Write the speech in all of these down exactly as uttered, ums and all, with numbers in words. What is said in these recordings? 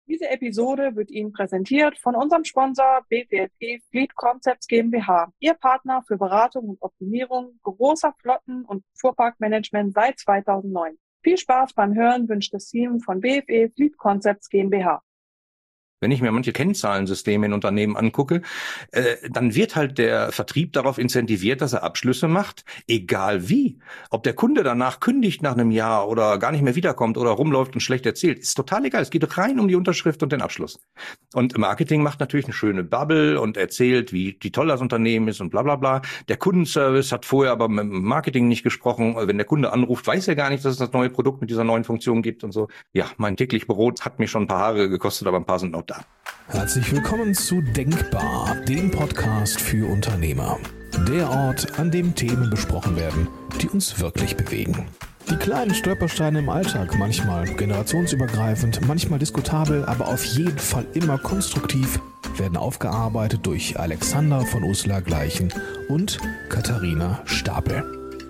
Diese Episode wird Ihnen präsentiert von unserem Sponsor B F L P Fleet Concepts GmbH, Ihr Partner für Beratung und Optimierung großer Flotten- und Fuhrparkmanagement seit zweitausendneun. Viel Spaß beim Hören wünscht das Team von B F E Fleet Concepts GmbH. Wenn ich mir manche Kennzahlensysteme in Unternehmen angucke, äh, dann wird halt der Vertrieb darauf incentiviert, dass er Abschlüsse macht, egal wie. Ob der Kunde danach kündigt nach einem Jahr oder gar nicht mehr wiederkommt oder rumläuft und schlecht erzählt, ist total egal. Es geht rein um die Unterschrift und den Abschluss. Und Marketing macht natürlich eine schöne Bubble und erzählt, wie, wie toll das Unternehmen ist und bla bla bla. Der Kundenservice hat vorher aber mit dem Marketing nicht gesprochen. Wenn der Kunde anruft, weiß er gar nicht, dass es das neue Produkt mit dieser neuen Funktion gibt und so. Ja, mein täglich Brot hat mir schon ein paar Haare gekostet, aber ein paar sind noch da. Herzlich willkommen zu Denkbar, dem Podcast für Unternehmer. Der Ort, an dem Themen besprochen werden, die uns wirklich bewegen. Die kleinen Stolpersteine im Alltag, manchmal generationsübergreifend, manchmal diskutabel, aber auf jeden Fall immer konstruktiv, werden aufgearbeitet durch Alexander von Uslar-Gleichen und Katharina Stapel.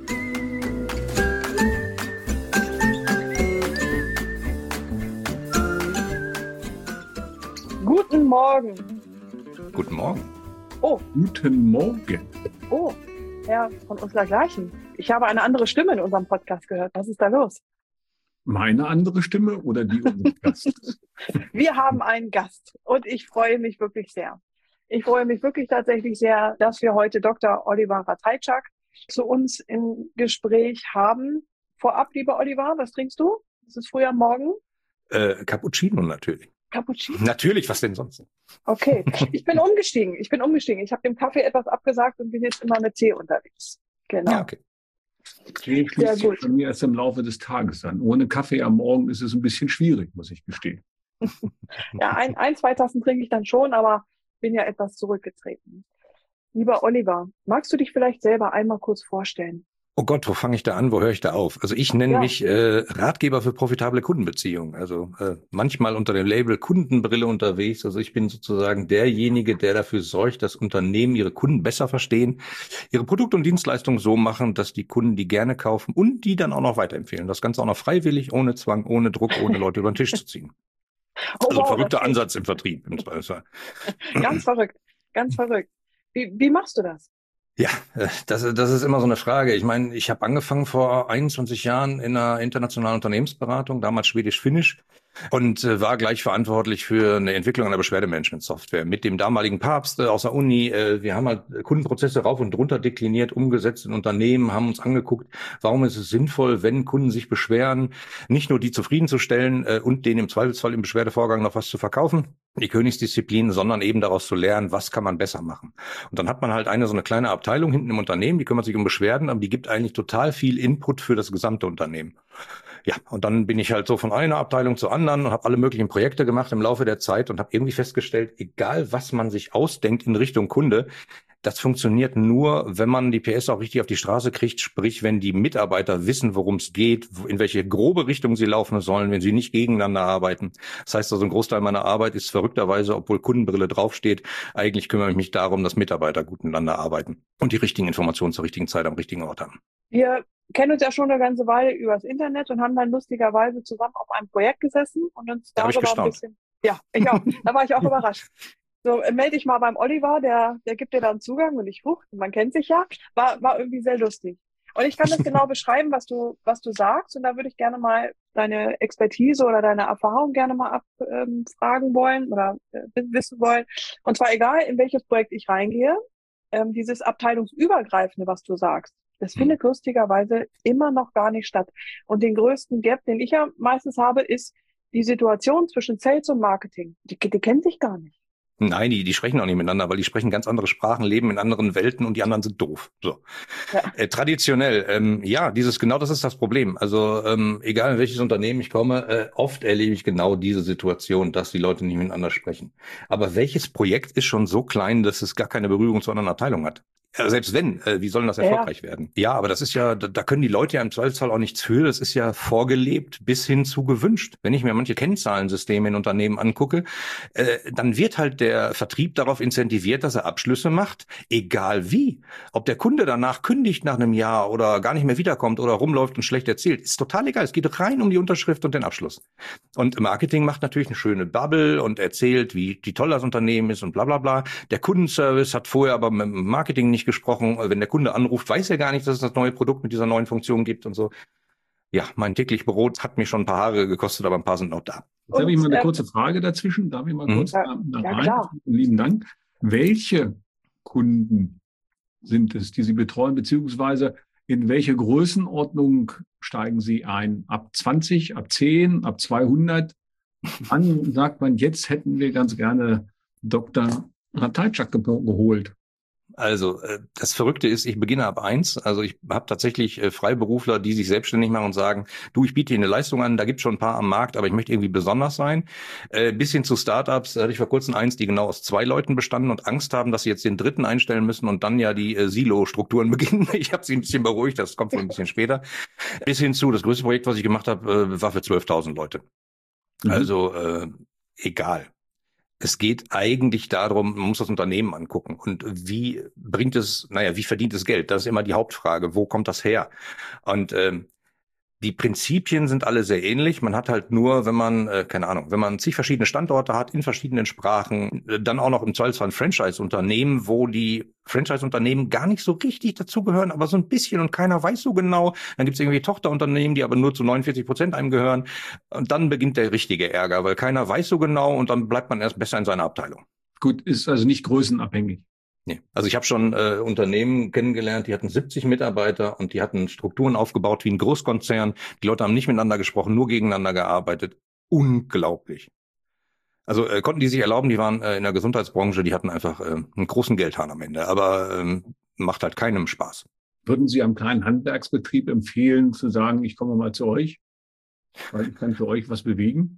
Guten Morgen. Guten Morgen. Oh. Guten Morgen. Oh, Herr von Uslar-Gleichen. Ich habe eine andere Stimme in unserem Podcast gehört. Was ist da los? Meine andere Stimme oder die unseres Gastes? Wir haben einen Gast und ich freue mich wirklich sehr. Ich freue mich wirklich tatsächlich sehr, dass wir heute Doktor Oliver Ratajczak zu uns im Gespräch haben. Vorab, lieber Oliver, was trinkst du? Es ist früh am Morgen. Äh, Cappuccino natürlich. Cappuccino? Natürlich, was denn sonst? Okay, ich bin umgestiegen. Ich bin umgestiegen. Ich habe dem Kaffee etwas abgesagt und bin jetzt immer mit Tee unterwegs. Genau. Ja, okay. Tee schließt sich bei mir erst im Laufe des Tages an. Ohne Kaffee am Morgen ist es ein bisschen schwierig, muss ich gestehen. Ja, ein, ein, zwei Tassen trinke ich dann schon, aber bin ja etwas zurückgetreten. Lieber Oliver, magst du dich vielleicht selber einmal kurz vorstellen? Oh Gott, wo fange ich da an, wo höre ich da auf? Also ich nenne Ja. mich äh, Ratgeber für profitable Kundenbeziehungen. Also äh, manchmal unter dem Label Kundenbrille unterwegs. Also ich bin sozusagen derjenige, der dafür sorgt, dass Unternehmen ihre Kunden besser verstehen, ihre Produkte und Dienstleistungen so machen, dass die Kunden die gerne kaufen und die dann auch noch weiterempfehlen. Das Ganze auch noch freiwillig, ohne Zwang, ohne Druck, ohne Leute über den Tisch zu ziehen. Oh, Also wow, verrückter das Ansatz im Vertrieb. Im Zweifelsfall. Ganz verrückt, ganz verrückt. Wie, wie machst du das? Ja, äh, das, das ist immer so eine Frage. Ich meine, ich habe angefangen vor einundzwanzig Jahren in einer internationalen Unternehmensberatung, damals Schwedisch-Finnisch, und äh, war gleich verantwortlich für eine Entwicklung einer Beschwerdemanagement-Software mit dem damaligen Papst äh, aus der Uni. Äh, wir haben halt Kundenprozesse rauf und runter dekliniert, umgesetzt in Unternehmen, haben uns angeguckt, warum ist es sinnvoll, wenn Kunden sich beschweren, nicht nur die zufriedenzustellen äh, und denen im Zweifelsfall im Beschwerdevorgang noch was zu verkaufen, die Königsdisziplin, sondern eben daraus zu lernen, was kann man besser machen. Und dann hat man halt eine so eine kleine Abteilung hinten im Unternehmen, die kümmert sich um Beschwerden, aber die gibt eigentlich total viel Input für das gesamte Unternehmen. Ja, und dann bin ich halt so von einer Abteilung zur anderen und habe alle möglichen Projekte gemacht im Laufe der Zeit und habe irgendwie festgestellt, egal was man sich ausdenkt in Richtung Kunde, das funktioniert nur, wenn man die P S auch richtig auf die Straße kriegt, sprich, wenn die Mitarbeiter wissen, worum es geht, in welche grobe Richtung sie laufen sollen, wenn sie nicht gegeneinander arbeiten. Das heißt also, ein Großteil meiner Arbeit ist verrückterweise, obwohl Kundenbrille draufsteht, eigentlich kümmere ich mich darum, dass Mitarbeiter gut miteinander arbeiten und die richtigen Informationen zur richtigen Zeit am richtigen Ort haben. Wir kennen uns ja schon eine ganze Weile übers Internet und haben dann lustigerweise zusammen auf einem Projekt gesessen und uns Da hab ich darüber ein gestaunt. bisschen... Ja, ich auch. Da war ich auch überrascht. So, äh, melde dich mal beim Oliver, der, der gibt dir dann Zugang und ich, huch, man kennt sich ja. War, war irgendwie sehr lustig. Und ich kann das genau beschreiben, was du, was du sagst. Und da würde ich gerne mal deine Expertise oder deine Erfahrung gerne mal abfragen ähm, wollen oder äh, wissen wollen. Und zwar egal, in welches Projekt ich reingehe, ähm, dieses abteilungsübergreifende, was du sagst, das findet lustigerweise immer noch gar nicht statt. Und den größten Gap, den ich ja meistens habe, ist die Situation zwischen Sales und Marketing. Die, die kennen sich gar nicht. Nein, die, die sprechen auch nicht miteinander, weil die sprechen ganz andere Sprachen, leben in anderen Welten und die anderen sind doof. So. Ja. Äh, traditionell, ähm, ja, dieses genau das ist das Problem. Also ähm, egal in welches Unternehmen ich komme, äh, oft erlebe ich genau diese Situation, dass die Leute nicht miteinander sprechen. Aber welches Projekt ist schon so klein, dass es gar keine Berührung zu anderen Abteilungen hat? Ja, selbst wenn, äh, wie soll das erfolgreich ja. werden? Ja, aber das ist ja, da, da können die Leute ja im Zweifelsfall auch nichts für. Das ist ja vorgelebt bis hin zu gewünscht. Wenn ich mir manche Kennzahlensysteme in Unternehmen angucke, äh, dann wird halt der Vertrieb darauf incentiviert, dass er Abschlüsse macht, egal wie. Ob der Kunde danach kündigt nach einem Jahr oder gar nicht mehr wiederkommt oder rumläuft und schlecht erzählt, ist total egal. Es geht rein um die Unterschrift und den Abschluss. Und Marketing macht natürlich eine schöne Bubble und erzählt, wie, wie toll das Unternehmen ist und bla bla bla. Der Kundenservice hat vorher aber mit dem Marketing nicht gesprochen. Wenn der Kunde anruft, weiß er gar nicht, dass es das neue Produkt mit dieser neuen Funktion gibt und so. Ja, mein täglich Brot hat mir schon ein paar Haare gekostet, aber ein paar sind noch da. Jetzt habe ich mal eine kurze Frage dazwischen. Darf ich mal kurz ja, da, da ja, rein? klar. Lieben Dank. Welche Kunden sind es, die Sie betreuen, beziehungsweise in welche Größenordnung steigen Sie ein? Ab zwanzig, ab zehn, ab zweihundert? Wann sagt man, jetzt hätten wir ganz gerne Doktor Ratajczak geholt? Also das Verrückte ist, ich beginne ab eins. Also ich habe tatsächlich Freiberufler, die sich selbstständig machen und sagen, du, ich biete dir eine Leistung an, da gibt es schon ein paar am Markt, aber ich möchte irgendwie besonders sein. Äh, bis hin zu Startups, da hatte ich vor kurzem eins, die genau aus zwei Leuten bestanden und Angst haben, dass sie jetzt den dritten einstellen müssen und dann ja die äh, Silo-Strukturen beginnen. Ich habe sie ein bisschen beruhigt, das kommt wohl ein bisschen später. Bis hin zu, das größte Projekt, was ich gemacht habe, äh, war für zwölftausend Leute. Mhm. Also äh, egal. Es geht eigentlich darum, man muss das Unternehmen angucken und wie bringt es, naja, wie verdient es Geld? Das ist immer die Hauptfrage. Wo kommt das her? Und ähm, die Prinzipien sind alle sehr ähnlich. Man hat halt nur, wenn man, äh, keine Ahnung, wenn man zig verschiedene Standorte hat, in verschiedenen Sprachen, äh, dann auch noch im Zweifelsfall ein Franchise-Unternehmen, wo die Franchise-Unternehmen gar nicht so richtig dazugehören, aber so ein bisschen und keiner weiß so genau. Dann gibt es irgendwie Tochterunternehmen, die aber nur zu neunundvierzig Prozent einem gehören. Und dann beginnt der richtige Ärger, weil keiner weiß so genau und dann bleibt man erst besser in seiner Abteilung. Gut, ist also nicht größenabhängig. Nee. Also ich habe schon äh, Unternehmen kennengelernt, die hatten siebzig Mitarbeiter und die hatten Strukturen aufgebaut wie ein Großkonzern. Die Leute haben nicht miteinander gesprochen, nur gegeneinander gearbeitet. Unglaublich. Also äh, konnten die sich erlauben, die waren äh, in der Gesundheitsbranche, die hatten einfach äh, einen großen Geldhahn am Ende, aber ähm, macht halt keinem Spaß. Würden Sie einem kleinen Handwerksbetrieb empfehlen, zu sagen, ich komme mal zu euch, weil ich kann für euch was bewegen?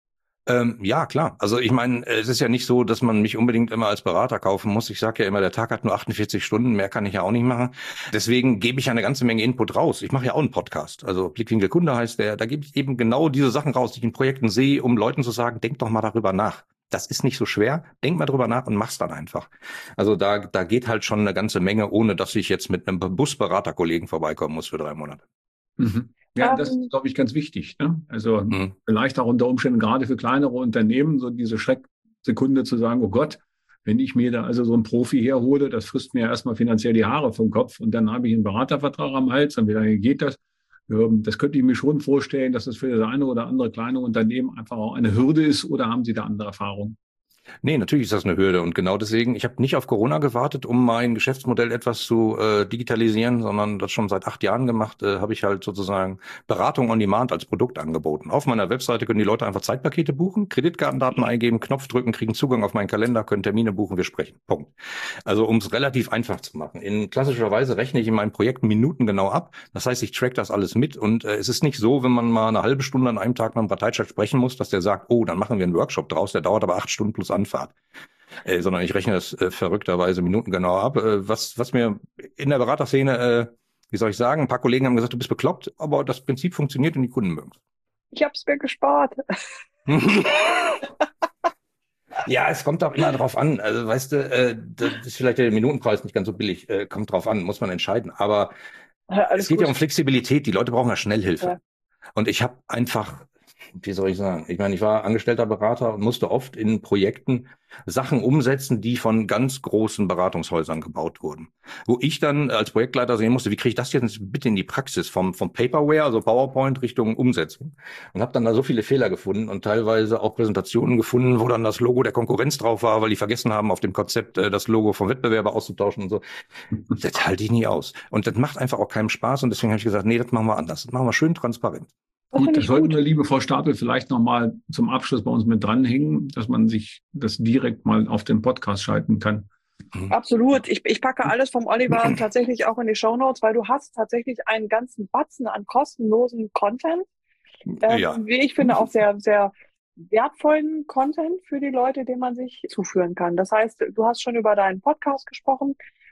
Ähm, ja, klar. Also ich meine, es ist ja nicht so, dass man mich unbedingt immer als Berater kaufen muss. Ich sage ja immer, der Tag hat nur achtundvierzig Stunden, mehr kann ich ja auch nicht machen. Deswegen gebe ich ja eine ganze Menge Input raus. Ich mache ja auch einen Podcast. Also Blickwinkel Kunde heißt der. Da gebe ich eben genau diese Sachen raus, die ich in Projekten sehe, um Leuten zu sagen, denk doch mal darüber nach. Das ist nicht so schwer. Denk mal drüber nach und mach's dann einfach. Also da, da geht halt schon eine ganze Menge, ohne dass ich jetzt mit einem Busberaterkollegen vorbeikommen muss für drei Monate. Mhm. Ja, das ist, glaube ich, ganz wichtig. Ne? Also mhm. vielleicht auch unter Umständen gerade für kleinere Unternehmen so diese Schrecksekunde zu sagen, oh Gott, wenn ich mir da also so einen Profi herhole, das frisst mir erstmal finanziell die Haare vom Kopf und dann habe ich einen Beratervertrag am Hals und wie lange geht das? Das könnte ich mir schon vorstellen, dass das für das eine oder andere kleine Unternehmen einfach auch eine Hürde ist, oder haben Sie da andere Erfahrungen? Nee, natürlich ist das eine Hürde und genau deswegen, ich habe nicht auf Corona gewartet, um mein Geschäftsmodell etwas zu äh, digitalisieren, sondern das schon seit acht Jahren gemacht, äh, habe ich halt sozusagen Beratung on Demand als Produkt angeboten. Auf meiner Webseite können die Leute einfach Zeitpakete buchen, Kreditkartendaten eingeben, Knopf drücken, kriegen Zugang auf meinen Kalender, können Termine buchen, wir sprechen. Punkt. Also um es relativ einfach zu machen. In klassischer Weise rechne ich in meinen Projekten Minuten genau ab. Das heißt, ich track das alles mit und äh, es ist nicht so, wenn man mal eine halbe Stunde an einem Tag mit einem Ratajczak sprechen muss, dass der sagt, oh, dann machen wir einen Workshop draus, der dauert aber acht Stunden plus Anfahrt. Äh, sondern ich rechne das äh, verrückterweise minutengenau ab. Äh, was, was mir in der Beraterszene, äh, wie soll ich sagen, ein paar Kollegen haben gesagt, du bist bekloppt, aber das Prinzip funktioniert und die Kunden mögen es. Ich habe es mir gespart. Ja, es kommt auch immer drauf an. Also weißt du, äh, das ist vielleicht der Minutenpreis nicht ganz so billig. Äh, kommt drauf an, muss man entscheiden. Aber ja, es geht gut. Ja um Flexibilität. Die Leute brauchen ja Schnellhilfe. Ja. Und ich habe einfach... Wie soll ich sagen? Ich meine, ich war angestellter Berater und musste oft in Projekten Sachen umsetzen, die von ganz großen Beratungshäusern gebaut wurden. Wo ich dann als Projektleiter sehen musste, wie kriege ich das jetzt bitte in die Praxis vom, vom Paperware, also PowerPoint Richtung Umsetzung. Und habe dann da so viele Fehler gefunden und teilweise auch Präsentationen gefunden, wo dann das Logo der Konkurrenz drauf war, weil die vergessen haben, auf dem Konzept das Logo vom Wettbewerber auszutauschen und so. Das halte ich nie aus. Und das macht einfach auch keinem Spaß und deswegen habe ich gesagt, nee, das machen wir anders. Das machen wir schön transparent. Gut, das sollten wir, liebe Frau Stapel, vielleicht nochmal zum Abschluss bei uns mit dranhängen, dass man sich das direkt mal auf den Podcast schalten kann. Absolut. Ich, ich packe alles vom Oliver tatsächlich auch in die Shownotes, weil du hast tatsächlich einen ganzen Batzen an kostenlosen Content. Ähm, ja. Wie ich finde, auch sehr, sehr wertvollen Content für die Leute, den man sich zuführen kann. Das heißt, du hast schon über deinen Podcast gesprochen.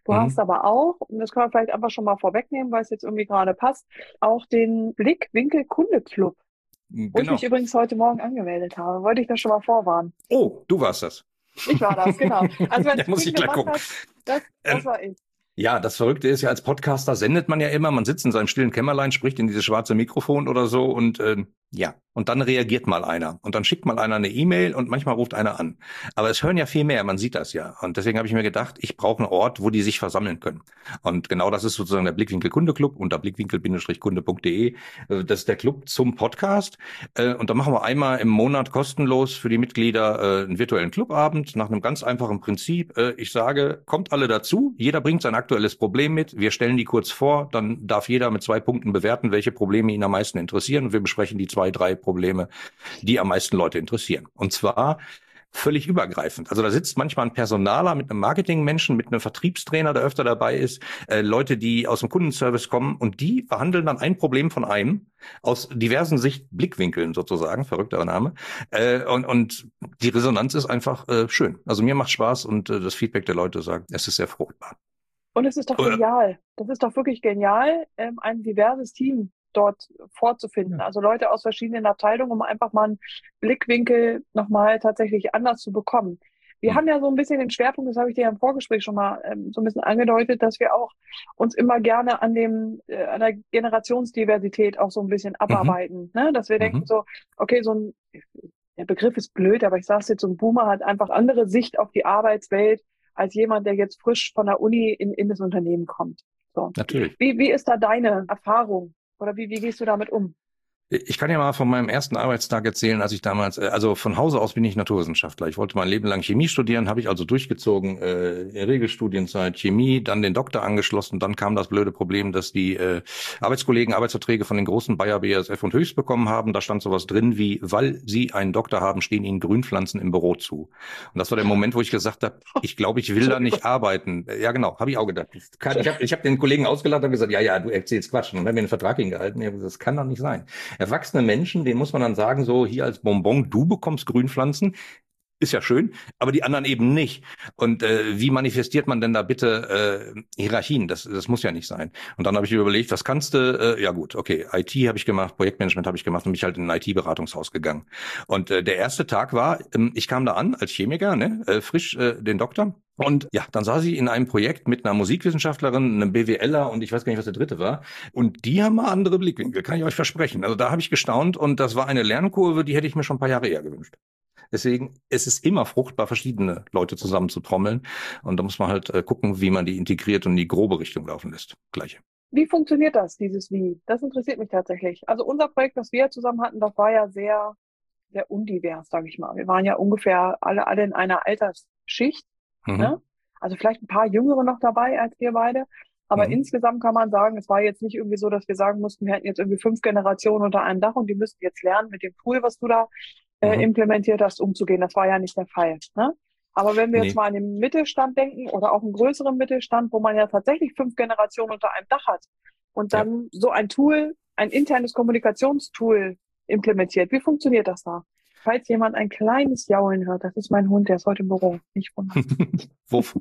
Du hast Mhm. aber auch, und das können wir vielleicht einfach schon mal vorwegnehmen, weil es jetzt irgendwie gerade passt, auch den Blickwinkel Kunde Club, wo ich mich Genau. übrigens heute Morgen angemeldet habe. Wollte ich das schon mal vorwarnen. Oh, du warst das. Ich war das, genau. Also wenn Da es muss ich Ping gleich gemacht gucken. hat, das, das Ähm, war ich. Ja, das Verrückte ist ja, als Podcaster sendet man ja immer, man sitzt in seinem stillen Kämmerlein, spricht in dieses schwarze Mikrofon oder so und ähm, ja, und dann reagiert mal einer und dann schickt mal einer eine E-Mail und manchmal ruft einer an. Aber es hören ja viel mehr, man sieht das ja. Und deswegen habe ich mir gedacht, ich brauche einen Ort, wo die sich versammeln können. Und genau das ist sozusagen der Blickwinkel Kunde Club unter blickwinkel Kunde punkt de. Äh, Das ist der Club zum Podcast. Äh, Und da machen wir einmal im Monat kostenlos für die Mitglieder äh, einen virtuellen Clubabend nach einem ganz einfachen Prinzip. Äh, Ich sage, kommt alle dazu, jeder bringt sein aktuelles Problem mit, wir stellen die kurz vor, dann darf jeder mit zwei Punkten bewerten, welche Probleme ihn am meisten interessieren und wir besprechen die zwei, drei Probleme, die am meisten Leute interessieren. Und zwar völlig übergreifend. Also da sitzt manchmal ein Personaler mit einem Marketingmenschen, mit einem Vertriebstrainer, der öfter dabei ist, äh, Leute, die aus dem Kundenservice kommen und die behandeln dann ein Problem von einem aus diversen Sichtblickwinkeln sozusagen, verrückter Name. Äh, und, und die Resonanz ist einfach äh, schön. Also mir macht Spaß und äh, das Feedback der Leute sagt, es ist sehr fruchtbar. Und es ist doch genial. Das ist doch wirklich genial, ähm, ein diverses Team dort vorzufinden. Also Leute aus verschiedenen Abteilungen, um einfach mal einen Blickwinkel nochmal tatsächlich anders zu bekommen. Wir Hm. haben ja so ein bisschen den Schwerpunkt, das habe ich dir im Vorgespräch schon mal ähm, so ein bisschen angedeutet, dass wir auch uns immer gerne an dem äh, an der Generationsdiversität auch so ein bisschen abarbeiten. Ne? Dass wir denken Mhm. so, okay, so ein, der Begriff ist blöd, aber ich sage es jetzt, so ein Boomer hat einfach andere Sicht auf die Arbeitswelt als jemand, der jetzt frisch von der Uni in, in das Unternehmen kommt. So. Natürlich. Wie, wie ist da deine Erfahrung? Oder wie, wie gehst du damit um? Ich kann ja mal von meinem ersten Arbeitstag erzählen, als ich damals, äh, also von Hause aus bin ich Naturwissenschaftler. Ich wollte mein Leben lang Chemie studieren, habe ich also durchgezogen, äh, in Regelstudienzeit Chemie, dann den Doktor angeschlossen, dann kam das blöde Problem, dass die äh, Arbeitskollegen Arbeitsverträge von den großen Bayer, B A S F und Höchst bekommen haben. Da stand sowas drin wie, weil sie einen Doktor haben, stehen ihnen Grünpflanzen im Büro zu. Und das war der Moment, wo ich gesagt habe, ich glaube, ich will da nicht arbeiten. Ja genau, habe ich auch gedacht. Ich, kann- ich habe ich hab den Kollegen ausgelacht und gesagt, ja, ja, du erzählst Quatsch. Und dann haben wir einen Vertrag hingehalten. Ich hab gesagt, das kann doch nicht sein. Erwachsene Menschen, denen muss man dann sagen, so hier als Bonbon, du bekommst Grünpflanzen, ist ja schön, aber die anderen eben nicht. Und äh, wie manifestiert man denn da bitte äh, Hierarchien? Das, das muss ja nicht sein. Und dann habe ich überlegt, was kannst du? Äh, ja gut, okay, I T habe ich gemacht, Projektmanagement habe ich gemacht und mich halt in ein I T-Beratungshaus gegangen. Und äh, der erste Tag war, ähm, ich kam da an als Chemiker, ne, äh, frisch äh, den Doktor. Und ja, dann saß ich in einem Projekt mit einer Musikwissenschaftlerin, einem BWLer und ich weiß gar nicht, was der dritte war. Und die haben mal andere Blickwinkel, kann ich euch versprechen. Also da habe ich gestaunt und das war eine Lernkurve, die hätte ich mir schon ein paar Jahre eher gewünscht. Deswegen, es ist immer fruchtbar, verschiedene Leute zusammen zu trommeln. Und da muss man halt äh, gucken, wie man die integriert und in die grobe Richtung laufen lässt. Gleiche. Wie funktioniert das, dieses Wie? Das interessiert mich tatsächlich. Also unser Projekt, das wir zusammen hatten, das war ja sehr, sehr undivers, sage ich mal. Wir waren ja ungefähr alle, alle in einer Altersschicht. Mhm. Ne? Also vielleicht ein paar Jüngere noch dabei als wir beide. Aber Mhm. insgesamt kann man sagen, es war jetzt nicht irgendwie so, dass wir sagen mussten, wir hätten jetzt irgendwie fünf Generationen unter einem Dach und die müssten jetzt lernen, mit dem Tool, was du da äh, Mhm. implementiert hast, umzugehen. Das war ja nicht der Fall. Ne? Aber wenn wir Nee. jetzt mal an den Mittelstand denken oder auch einen größeren Mittelstand, wo man ja tatsächlich fünf Generationen unter einem Dach hat und dann so ein Tool, ein internes Kommunikationstool implementiert, wie funktioniert das da? Falls jemand ein kleines Jaulen hört, das ist mein Hund, der ist heute im Büro. Nicht wundern. Wuff.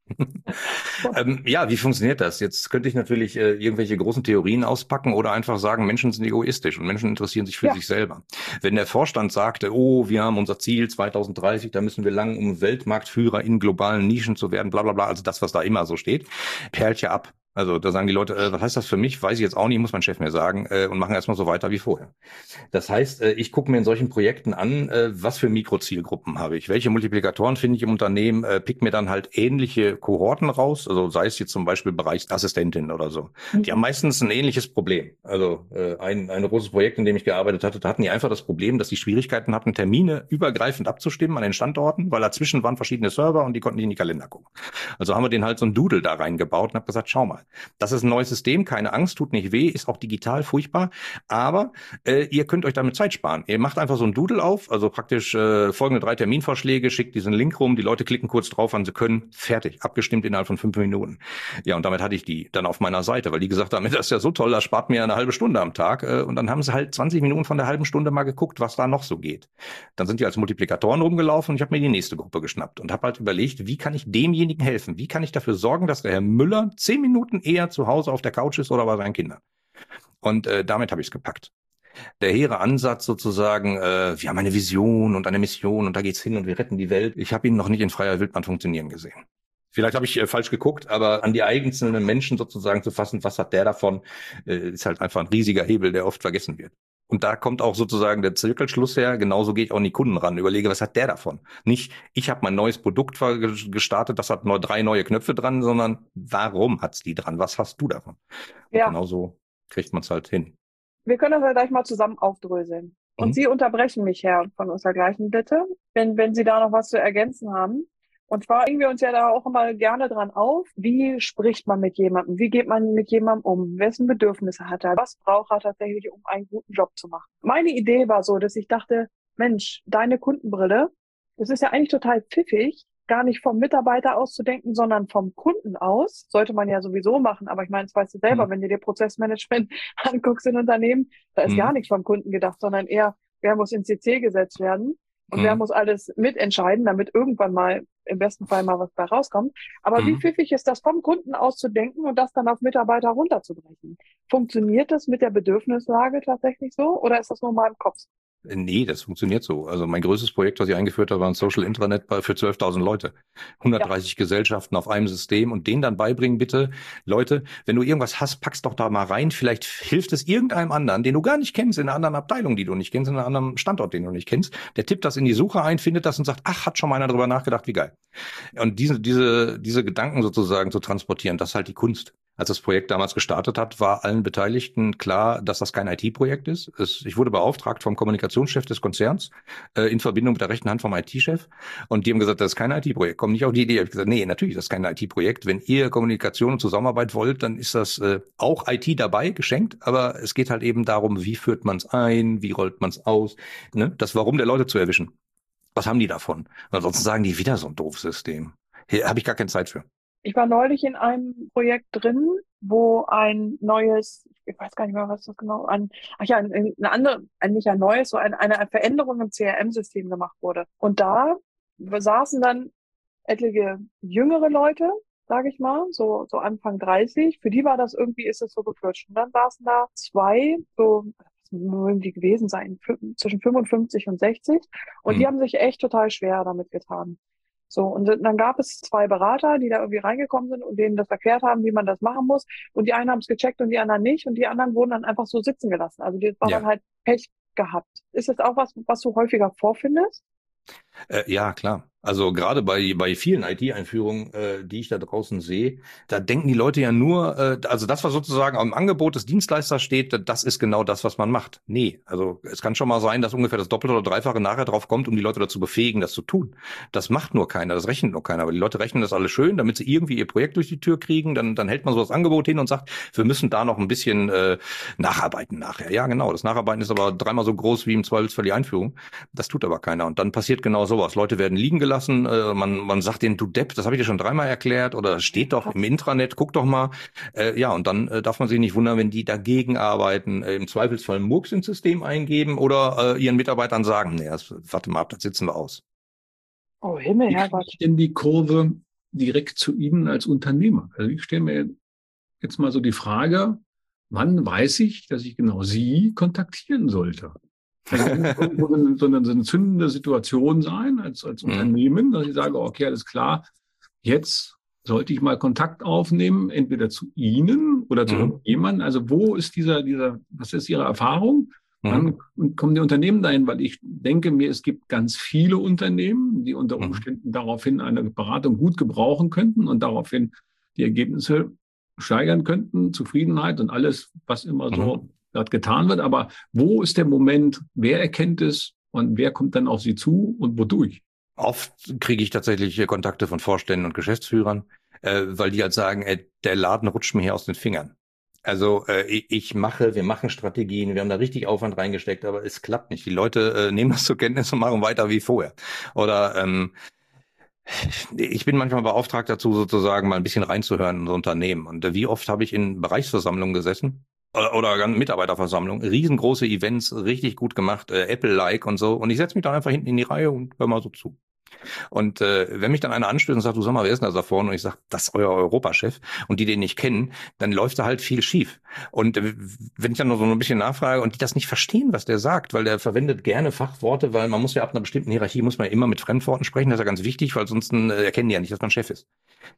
ähm, ja, wie funktioniert das? Jetzt könnte ich natürlich äh, irgendwelche großen Theorien auspacken oder einfach sagen, Menschen sind egoistisch und Menschen interessieren sich für Ja. sich selber. Wenn der Vorstand sagte, oh, wir haben unser Ziel zwanzig dreißig, da müssen wir lang, um Weltmarktführer in globalen Nischen zu werden, bla bla bla, also das, was da immer so steht, perlt ja ab. Also da sagen die Leute, äh, was heißt das für mich? Weiß ich jetzt auch nicht, muss mein Chef mir sagen, äh, und machen erstmal so weiter wie vorher. Das heißt, äh, ich gucke mir in solchen Projekten an, äh, was für Mikrozielgruppen habe ich, welche Multiplikatoren finde ich im Unternehmen, äh, pick mir dann halt ähnliche Kohorten raus, also sei es jetzt zum Beispiel Bereichsassistentin oder so. Die haben meistens ein ähnliches Problem. Also äh, ein, ein großes Projekt, in dem ich gearbeitet hatte, da hatten die einfach das Problem, dass die Schwierigkeiten hatten, Termine übergreifend abzustimmen an den Standorten, weil dazwischen waren verschiedene Server und die konnten nicht in die Kalender gucken. Also haben wir den halt so ein Doodle da reingebaut und habe gesagt, schau mal, Das ist ein neues System, keine Angst, tut nicht weh, ist auch digital furchtbar, aber äh, ihr könnt euch damit Zeit sparen. Ihr macht einfach so ein Doodle auf, also praktisch äh, folgende drei Terminvorschläge, schickt diesen Link rum, die Leute klicken kurz drauf, wann sie können, fertig, abgestimmt innerhalb von fünf Minuten. Ja, und damit hatte ich die dann auf meiner Seite, weil die gesagt haben, das ist ja so toll, das spart mir eine halbe Stunde am Tag. Äh, und dann haben sie halt zwanzig Minuten von der halben Stunde mal geguckt, was da noch so geht. Dann sind die als Multiplikatoren rumgelaufen und ich habe mir die nächste Gruppe geschnappt und habe halt überlegt, wie kann ich demjenigen helfen? Wie kann ich dafür sorgen, dass der Herr Müller zehn Minuten eher zu Hause auf der Couch ist oder bei seinen Kindern? Und äh, damit habe ich es gepackt. Der hehre Ansatz sozusagen, äh, wir haben eine Vision und eine Mission und da geht's hin und wir retten die Welt. Ich habe ihn noch nicht in freier Wildbahn funktionieren gesehen. Vielleicht habe ich äh, falsch geguckt, aber an die einzelnen Menschen sozusagen zu fassen, was hat der davon, äh, ist halt einfach ein riesiger Hebel, der oft vergessen wird. Und da kommt auch sozusagen der Zirkelschluss her. Genauso gehe ich auch an die Kunden ran, überlege, was hat der davon? Nicht, ich habe mein neues Produkt gestartet, das hat nur drei neue Knöpfe dran, sondern warum hat's die dran? Was hast du davon? Und Ja. genauso kriegt man es halt hin. Wir können das ja gleich mal zusammen aufdröseln. Und Mhm. Sie unterbrechen mich, Herr von Ostergleichen, bitte, wenn, wenn Sie da noch was zu ergänzen haben. Und zwar hängen wir uns ja da auch immer gerne dran auf. Wie spricht man mit jemandem? Wie geht man mit jemandem um? Wessen Bedürfnisse hat er? Was braucht er tatsächlich, um einen guten Job zu machen? Meine Idee war so, dass ich dachte, Mensch, deine Kundenbrille, das ist ja eigentlich total pfiffig, gar nicht vom Mitarbeiter aus zu denken, sondern vom Kunden aus. Sollte man ja sowieso machen. Aber ich meine, das weißt du selber, Mhm. wenn du dir Prozessmanagement anguckst in Unternehmen, da ist Mhm. gar nichts vom Kunden gedacht, sondern eher, wer muss ins C C gesetzt werden und Mhm. wer muss alles mitentscheiden, damit irgendwann mal im besten Fall mal was bei rauskommt. Aber Mhm. wie pfiffig ist das, vom Kunden aus zu denken und das dann auf Mitarbeiter runterzubrechen? Funktioniert das mit der Bedürfnislage tatsächlich so oder ist das nur mal im Kopf? Nee, das funktioniert so. Also mein größtes Projekt, was ich eingeführt habe, war ein Social Intranet bei- für zwölftausend Leute. hundertdreißig Gesellschaften auf einem System und denen dann beibringen, bitte, Leute, wenn du irgendwas hast, pack's doch da mal rein. Vielleicht hilft es irgendeinem anderen, den du gar nicht kennst, in einer anderen Abteilung, die du nicht kennst, in einem anderen Standort, den du nicht kennst. Der tippt das in die Suche ein, findet das und sagt, ach, hat schon mal einer drüber nachgedacht, wie geil. Und diese, diese, diese Gedanken sozusagen zu transportieren, das ist halt die Kunst. Als das Projekt damals gestartet hat, war allen Beteiligten klar, dass das kein I T-Projekt ist. Es, ich wurde beauftragt vom Kommunikationschef des Konzerns äh, in Verbindung mit der rechten Hand vom I T-Chef. Und die haben gesagt, das ist kein I T-Projekt. Komm nicht auf die Idee. Ich habe gesagt, nee, natürlich, das ist kein I T-Projekt. Wenn ihr Kommunikation und Zusammenarbeit wollt, dann ist das äh, auch I T dabei, geschenkt. Aber es geht halt eben darum, wie führt man es ein, wie rollt man es aus, ne? Das Warum der Leute zu erwischen. Was haben die davon? Ansonsten sagen die wieder so ein doofes System. Hier habe ich gar keine Zeit für. Ich war neulich in einem Projekt drin, wo ein neues, ich weiß gar nicht mehr, was das genau, ein, ach ja, ein, eine andere, ein, nicht ein neues, so eine, eine Veränderung im C R M-System gemacht wurde. Und da saßen dann etliche jüngere Leute, sage ich mal, so, so Anfang dreißig. Für die war das irgendwie, ist es so geflutscht. Und dann saßen da zwei, so, was mögen die gewesen sein, zwischen fünfundfünfzig und sechzig. Und Hm. die haben sich echt total schwer damit getan. So, und dann gab es zwei Berater, die da irgendwie reingekommen sind und denen das erklärt haben, wie man das machen muss. Und die einen haben es gecheckt und die anderen nicht. Und die anderen wurden dann einfach so sitzen gelassen. Also das war Ja. dann halt Pech gehabt. Ist das auch was, was du häufiger vorfindest? Äh, ja, klar. Also gerade bei bei vielen I T-Einführungen, äh, die ich da draußen sehe, da denken die Leute ja nur, äh, also das, was sozusagen am Angebot des Dienstleisters steht, das ist genau das, was man macht. Nee, also es kann schon mal sein, dass ungefähr das Doppelte oder Dreifache nachher drauf kommt, um die Leute dazu befähigen, das zu tun. Das macht nur keiner, das rechnet nur keiner. Aber die Leute rechnen das alles schön, damit sie irgendwie ihr Projekt durch die Tür kriegen. Dann dann hält man so das Angebot hin und sagt, wir müssen da noch ein bisschen äh, nacharbeiten nachher. Ja, genau. Das Nacharbeiten ist aber dreimal so groß wie im Zweifelsfall die Einführung. Das tut aber keiner. Und dann passiert genau sowas. Leute werden liegen gelassen, äh, man man sagt denen, du Depp, das habe ich dir schon dreimal erklärt oder steht doch im Intranet, guck doch mal. Äh, ja, und dann äh, darf man sich nicht wundern, wenn die dagegen arbeiten, äh, im Zweifelsfall Murks ins System eingeben oder äh, ihren Mitarbeitern sagen, nee, das, warte mal ab, das sitzen wir aus. Oh Himmel, Wie kriege Herrgott. ich denn die Kurve direkt zu Ihnen als Unternehmer? Also ich stelle mir jetzt mal so die Frage, wann weiß ich, dass ich genau Sie kontaktieren sollte? Also es muss irgendwo so eine, so eine, so eine zündende Situation sein als, als Mhm. Unternehmen, dass ich sage, okay, alles klar, jetzt sollte ich mal Kontakt aufnehmen, entweder zu Ihnen oder zu Mhm. irgendjemandem. Also wo ist dieser, dieser, was ist Ihre Erfahrung? Mhm. Dann kommen die Unternehmen dahin, weil ich denke mir, es gibt ganz viele Unternehmen, die unter Mhm. Umständen daraufhin eine Beratung gut gebrauchen könnten und daraufhin die Ergebnisse steigern könnten, Zufriedenheit und alles, was immer so Mhm. dort getan wird. Aber wo ist der Moment, wer erkennt es und wer kommt dann auf Sie zu und wodurch? Oft kriege ich tatsächlich Kontakte von Vorständen und Geschäftsführern. äh, weil die halt sagen, äh, der Laden rutscht mir hier aus den Fingern. Also äh, ich mache, wir machen Strategien, wir haben da richtig Aufwand reingesteckt, aber es klappt nicht. Die Leute äh, nehmen das zur Kenntnis und machen weiter wie vorher. Oder ähm, ich bin manchmal beauftragt dazu, sozusagen mal ein bisschen reinzuhören in so Unternehmen. Und äh, wie oft habe ich in Bereichsversammlungen gesessen oder, oder Mitarbeiterversammlungen, riesengroße Events, richtig gut gemacht, äh, Apple-like und so. Und ich setze mich da einfach hinten in die Reihe und höre mal so zu. Und äh, wenn mich dann einer anstößt und sagt, du sag mal, wer ist denn da vorne? Und ich sage, das ist euer Europachef. Und die den nicht kennen, dann läuft da halt viel schief. Und äh, wenn ich dann noch so ein bisschen nachfrage und die das nicht verstehen, was der sagt, weil der verwendet gerne Fachworte, weil man muss ja ab einer bestimmten Hierarchie, muss man ja immer mit Fremdworten sprechen. Das ist ja ganz wichtig, weil sonst äh, erkennen die ja nicht, dass man Chef ist.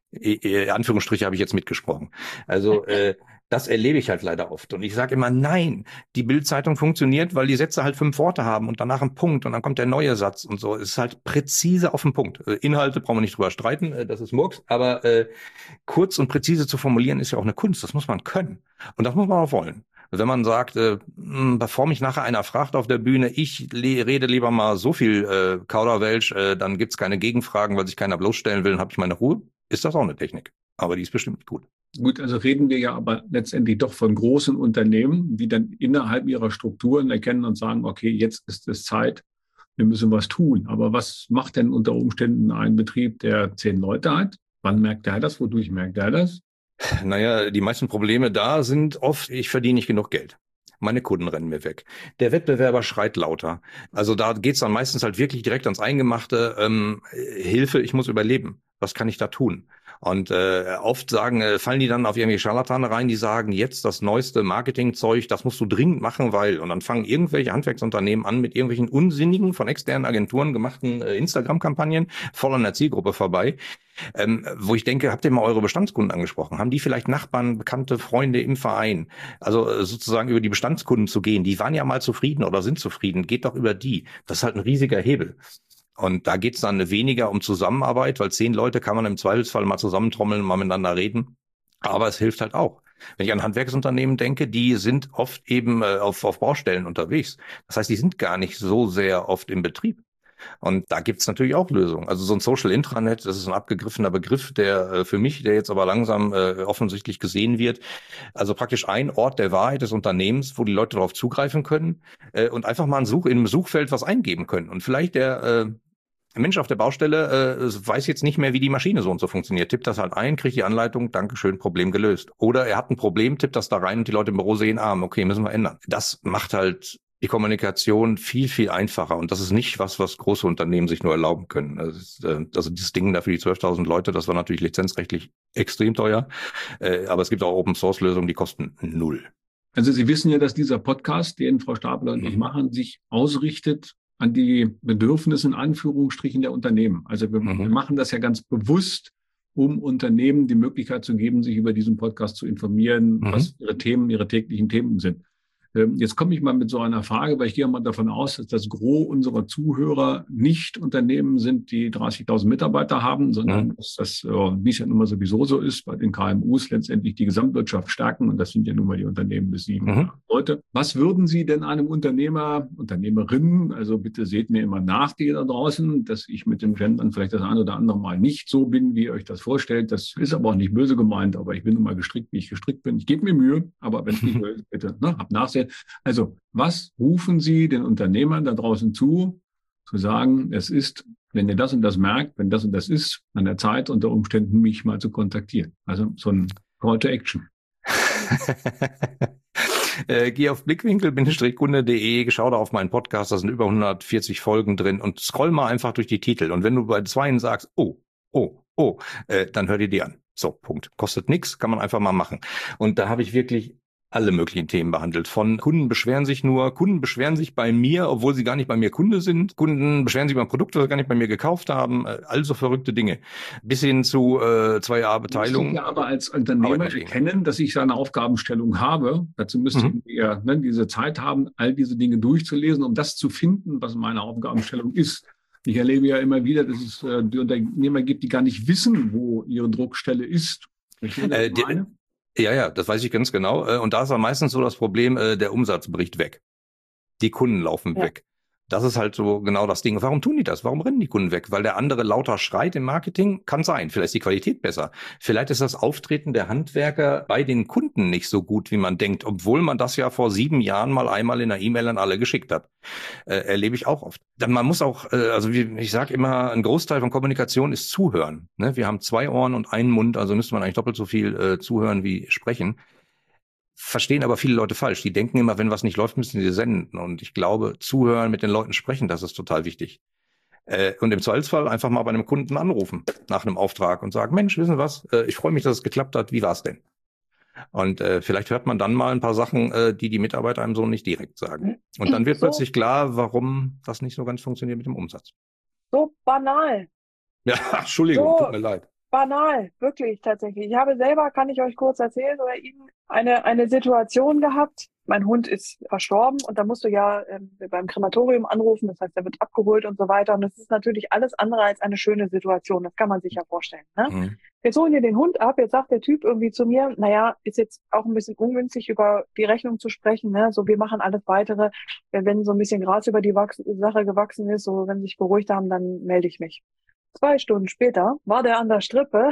In Anführungsstriche habe ich jetzt mitgesprochen. Also äh, das erlebe ich halt leider oft. Und ich sage immer, nein, die Bild-Zeitung funktioniert, weil die Sätze halt fünf Worte haben und danach ein Punkt und dann kommt der neue Satz und so. Es ist halt präzise auf den Punkt. Inhalte brauchen wir nicht drüber streiten, das ist Murks, aber äh, kurz und präzise zu formulieren ist ja auch eine Kunst. Das muss man können. Und das muss man auch wollen. Wenn man sagt, äh, bevor mich nachher einer fragt auf der Bühne, ich le- rede lieber mal so viel äh, Kauderwelsch, äh, dann gibt's keine Gegenfragen, weil sich keiner bloßstellen will, dann habe ich meine Ruhe. Ist das auch eine Technik. Aber die ist bestimmt gut. Gut, also reden wir ja aber letztendlich doch von großen Unternehmen, die dann innerhalb ihrer Strukturen erkennen und sagen, okay, jetzt ist es Zeit, wir müssen was tun. Aber was macht denn unter Umständen ein Betrieb, der zehn Leute hat? Wann merkt er das? Wodurch merkt er das? Naja, die meisten Probleme da sind oft, ich verdiene nicht genug Geld. Meine Kunden rennen mir weg. Der Wettbewerber schreit lauter. Also da geht's dann meistens halt wirklich direkt ans Eingemachte. Ähm, Hilfe, ich muss überleben. Was kann ich da tun? Und äh, oft sagen, äh, fallen die dann auf irgendwelche Scharlatane rein, die sagen, jetzt das neueste Marketingzeug, das musst du dringend machen, weil. Und dann fangen irgendwelche Handwerksunternehmen an mit irgendwelchen unsinnigen, von externen Agenturen gemachten äh, Instagram-Kampagnen voll an der Zielgruppe vorbei. Ähm, wo ich denke, habt ihr mal eure Bestandskunden angesprochen? Haben die vielleicht Nachbarn, bekannte Freunde im Verein? Also äh, sozusagen über die Bestandskunden zu gehen. Die waren ja mal zufrieden oder sind zufrieden. Geht doch über die. Das ist halt ein riesiger Hebel. Und da geht's dann weniger um Zusammenarbeit, weil zehn Leute kann man im Zweifelsfall mal zusammentrommeln, mal miteinander reden. Aber es hilft halt auch. Wenn ich an Handwerksunternehmen denke, die sind oft eben äh, auf, auf Baustellen unterwegs. Das heißt, die sind gar nicht so sehr oft im Betrieb. Und da gibt's natürlich auch Lösungen. Also so ein Social Intranet, das ist ein abgegriffener Begriff, der äh, für mich, der jetzt aber langsam äh, offensichtlich gesehen wird. Also praktisch ein Ort der Wahrheit des Unternehmens, wo die Leute darauf zugreifen können äh, und einfach mal ein Such, in einem Suchfeld was eingeben können. Und vielleicht der äh, Mensch auf der Baustelle äh, weiß jetzt nicht mehr, wie die Maschine so und so funktioniert. Tippt das halt ein, kriegt die Anleitung, Dankeschön, Problem gelöst. Oder er hat ein Problem, tippt das da rein und die Leute im Büro sehen, ah, okay, müssen wir ändern. Das macht halt die Kommunikation viel, viel einfacher. Und das ist nicht was, was große Unternehmen sich nur erlauben können. Also, ist, äh, also dieses Ding da für die zwölftausend Leute, das war natürlich lizenzrechtlich extrem teuer. Äh, aber es gibt auch Open-Source-Lösungen, die kosten null. Also Sie wissen ja, dass dieser Podcast, den Frau Stapler und ich machen, sich ausrichtet an die Bedürfnisse in Anführungsstrichen der Unternehmen. Also wir, mhm. wir machen das ja ganz bewusst, um Unternehmen die Möglichkeit zu geben, sich über diesen Podcast zu informieren, mhm. was ihre Themen, ihre täglichen Themen sind. Jetzt komme ich mal mit so einer Frage, weil ich gehe mal davon aus, dass das Gros unserer Zuhörer nicht Unternehmen sind, die dreißigtausend Mitarbeiter haben, sondern ja. dass das, wie es ja nun mal sowieso so ist, bei den K M Us letztendlich die Gesamtwirtschaft stärken. Und das sind ja nun mal die Unternehmen bis sieben mhm. Leute. Was würden Sie denn einem Unternehmer, Unternehmerin, also bitte seht mir immer nach, die da draußen, dass ich mit dem Gendern vielleicht das ein oder andere Mal nicht so bin, wie ihr euch das vorstellt. Das ist aber auch nicht böse gemeint, aber ich bin nun mal gestrickt, wie ich gestrickt bin. Ich gebe mir Mühe, aber wenn es nicht will, bitte, ne, hab Nachsehen. Also, was rufen Sie den Unternehmern da draußen zu, zu sagen, es ist, wenn ihr das und das merkt, wenn das und das ist, an der Zeit unter Umständen mich mal zu kontaktieren. Also so ein Call to Action. äh, geh auf blickwinkel Bindestrich kunde punkt de, schau da auf meinen Podcast, da sind über hundertvierzig Folgen drin und scroll mal einfach durch die Titel. Und wenn du bei zweien sagst, oh, oh, oh, äh, dann hör dir die an. So, Punkt. Kostet nichts, kann man einfach mal machen. Und da habe ich wirklich alle möglichen Themen behandelt. Von Kunden beschweren sich nur, Kunden beschweren sich bei mir, obwohl sie gar nicht bei mir Kunde sind. Kunden beschweren sich über ein Produkt, das sie gar nicht bei mir gekauft haben. Also verrückte Dinge. Bis hin zu äh, zwei Jahre Beteiligung. Ich muss ja aber als Unternehmer erkennen, dass ich seine Aufgabenstellung habe. Dazu müsste mhm. ich ja, ne, diese Zeit haben, all diese Dinge durchzulesen, um das zu finden, was meine Aufgabenstellung ist. Ich erlebe ja immer wieder, dass es äh, die Unternehmer gibt, die gar nicht wissen, wo ihre Druckstelle ist. Ich äh, die, Ja, ja, das weiß ich ganz genau. Und da ist dann meistens so das Problem, der Umsatz bricht weg. Die Kunden laufen ja. weg. Das ist halt so genau das Ding. Warum tun die das? Warum rennen die Kunden weg? Weil der andere lauter schreit im Marketing? Kann sein. Vielleicht ist die Qualität besser. Vielleicht ist das Auftreten der Handwerker bei den Kunden nicht so gut, wie man denkt, obwohl man das ja vor sieben Jahren mal einmal in einer E-Mail an alle geschickt hat. Äh, erlebe ich auch oft. Dann man muss auch, äh, also wie ich sage immer, ein Großteil von Kommunikation ist Zuhören. Ne? Wir haben zwei Ohren und einen Mund, also müsste man eigentlich doppelt so viel äh, zuhören wie sprechen. Verstehen aber viele Leute falsch. Die denken immer, wenn was nicht läuft, müssen sie senden. Und ich glaube, zuhören, mit den Leuten sprechen, das ist total wichtig. Äh, und im Zweifelsfall einfach mal bei einem Kunden anrufen nach einem Auftrag und sagen, Mensch, wissen Sie was, äh, ich freue mich, dass es geklappt hat. Wie war's denn? Und äh, vielleicht hört man dann mal ein paar Sachen, äh, die die Mitarbeiter einem so nicht direkt sagen. Und dann wird so plötzlich klar, warum das nicht so ganz funktioniert mit dem Umsatz. So banal. Ja, Entschuldigung, so tut mir leid. Banal, wirklich tatsächlich. Ich habe selber, kann ich euch kurz erzählen, oder Ihnen eine, eine Situation gehabt. Mein Hund ist verstorben und da musst du ja ähm, beim Krematorium anrufen. Das heißt, er wird abgeholt und so weiter. Und das ist natürlich alles andere als eine schöne Situation. Das kann man sich ja vorstellen. Ne? Mhm. Jetzt holen wir den Hund ab. Jetzt sagt der Typ irgendwie zu mir, naja, ist jetzt auch ein bisschen ungünstig, über die Rechnung zu sprechen. Ne? So, wir machen alles Weitere. Wenn so ein bisschen Gras über die Wachs- Sache gewachsen ist, so wenn sie sich beruhigt haben, dann melde ich mich. Zwei Stunden später war der an der Strippe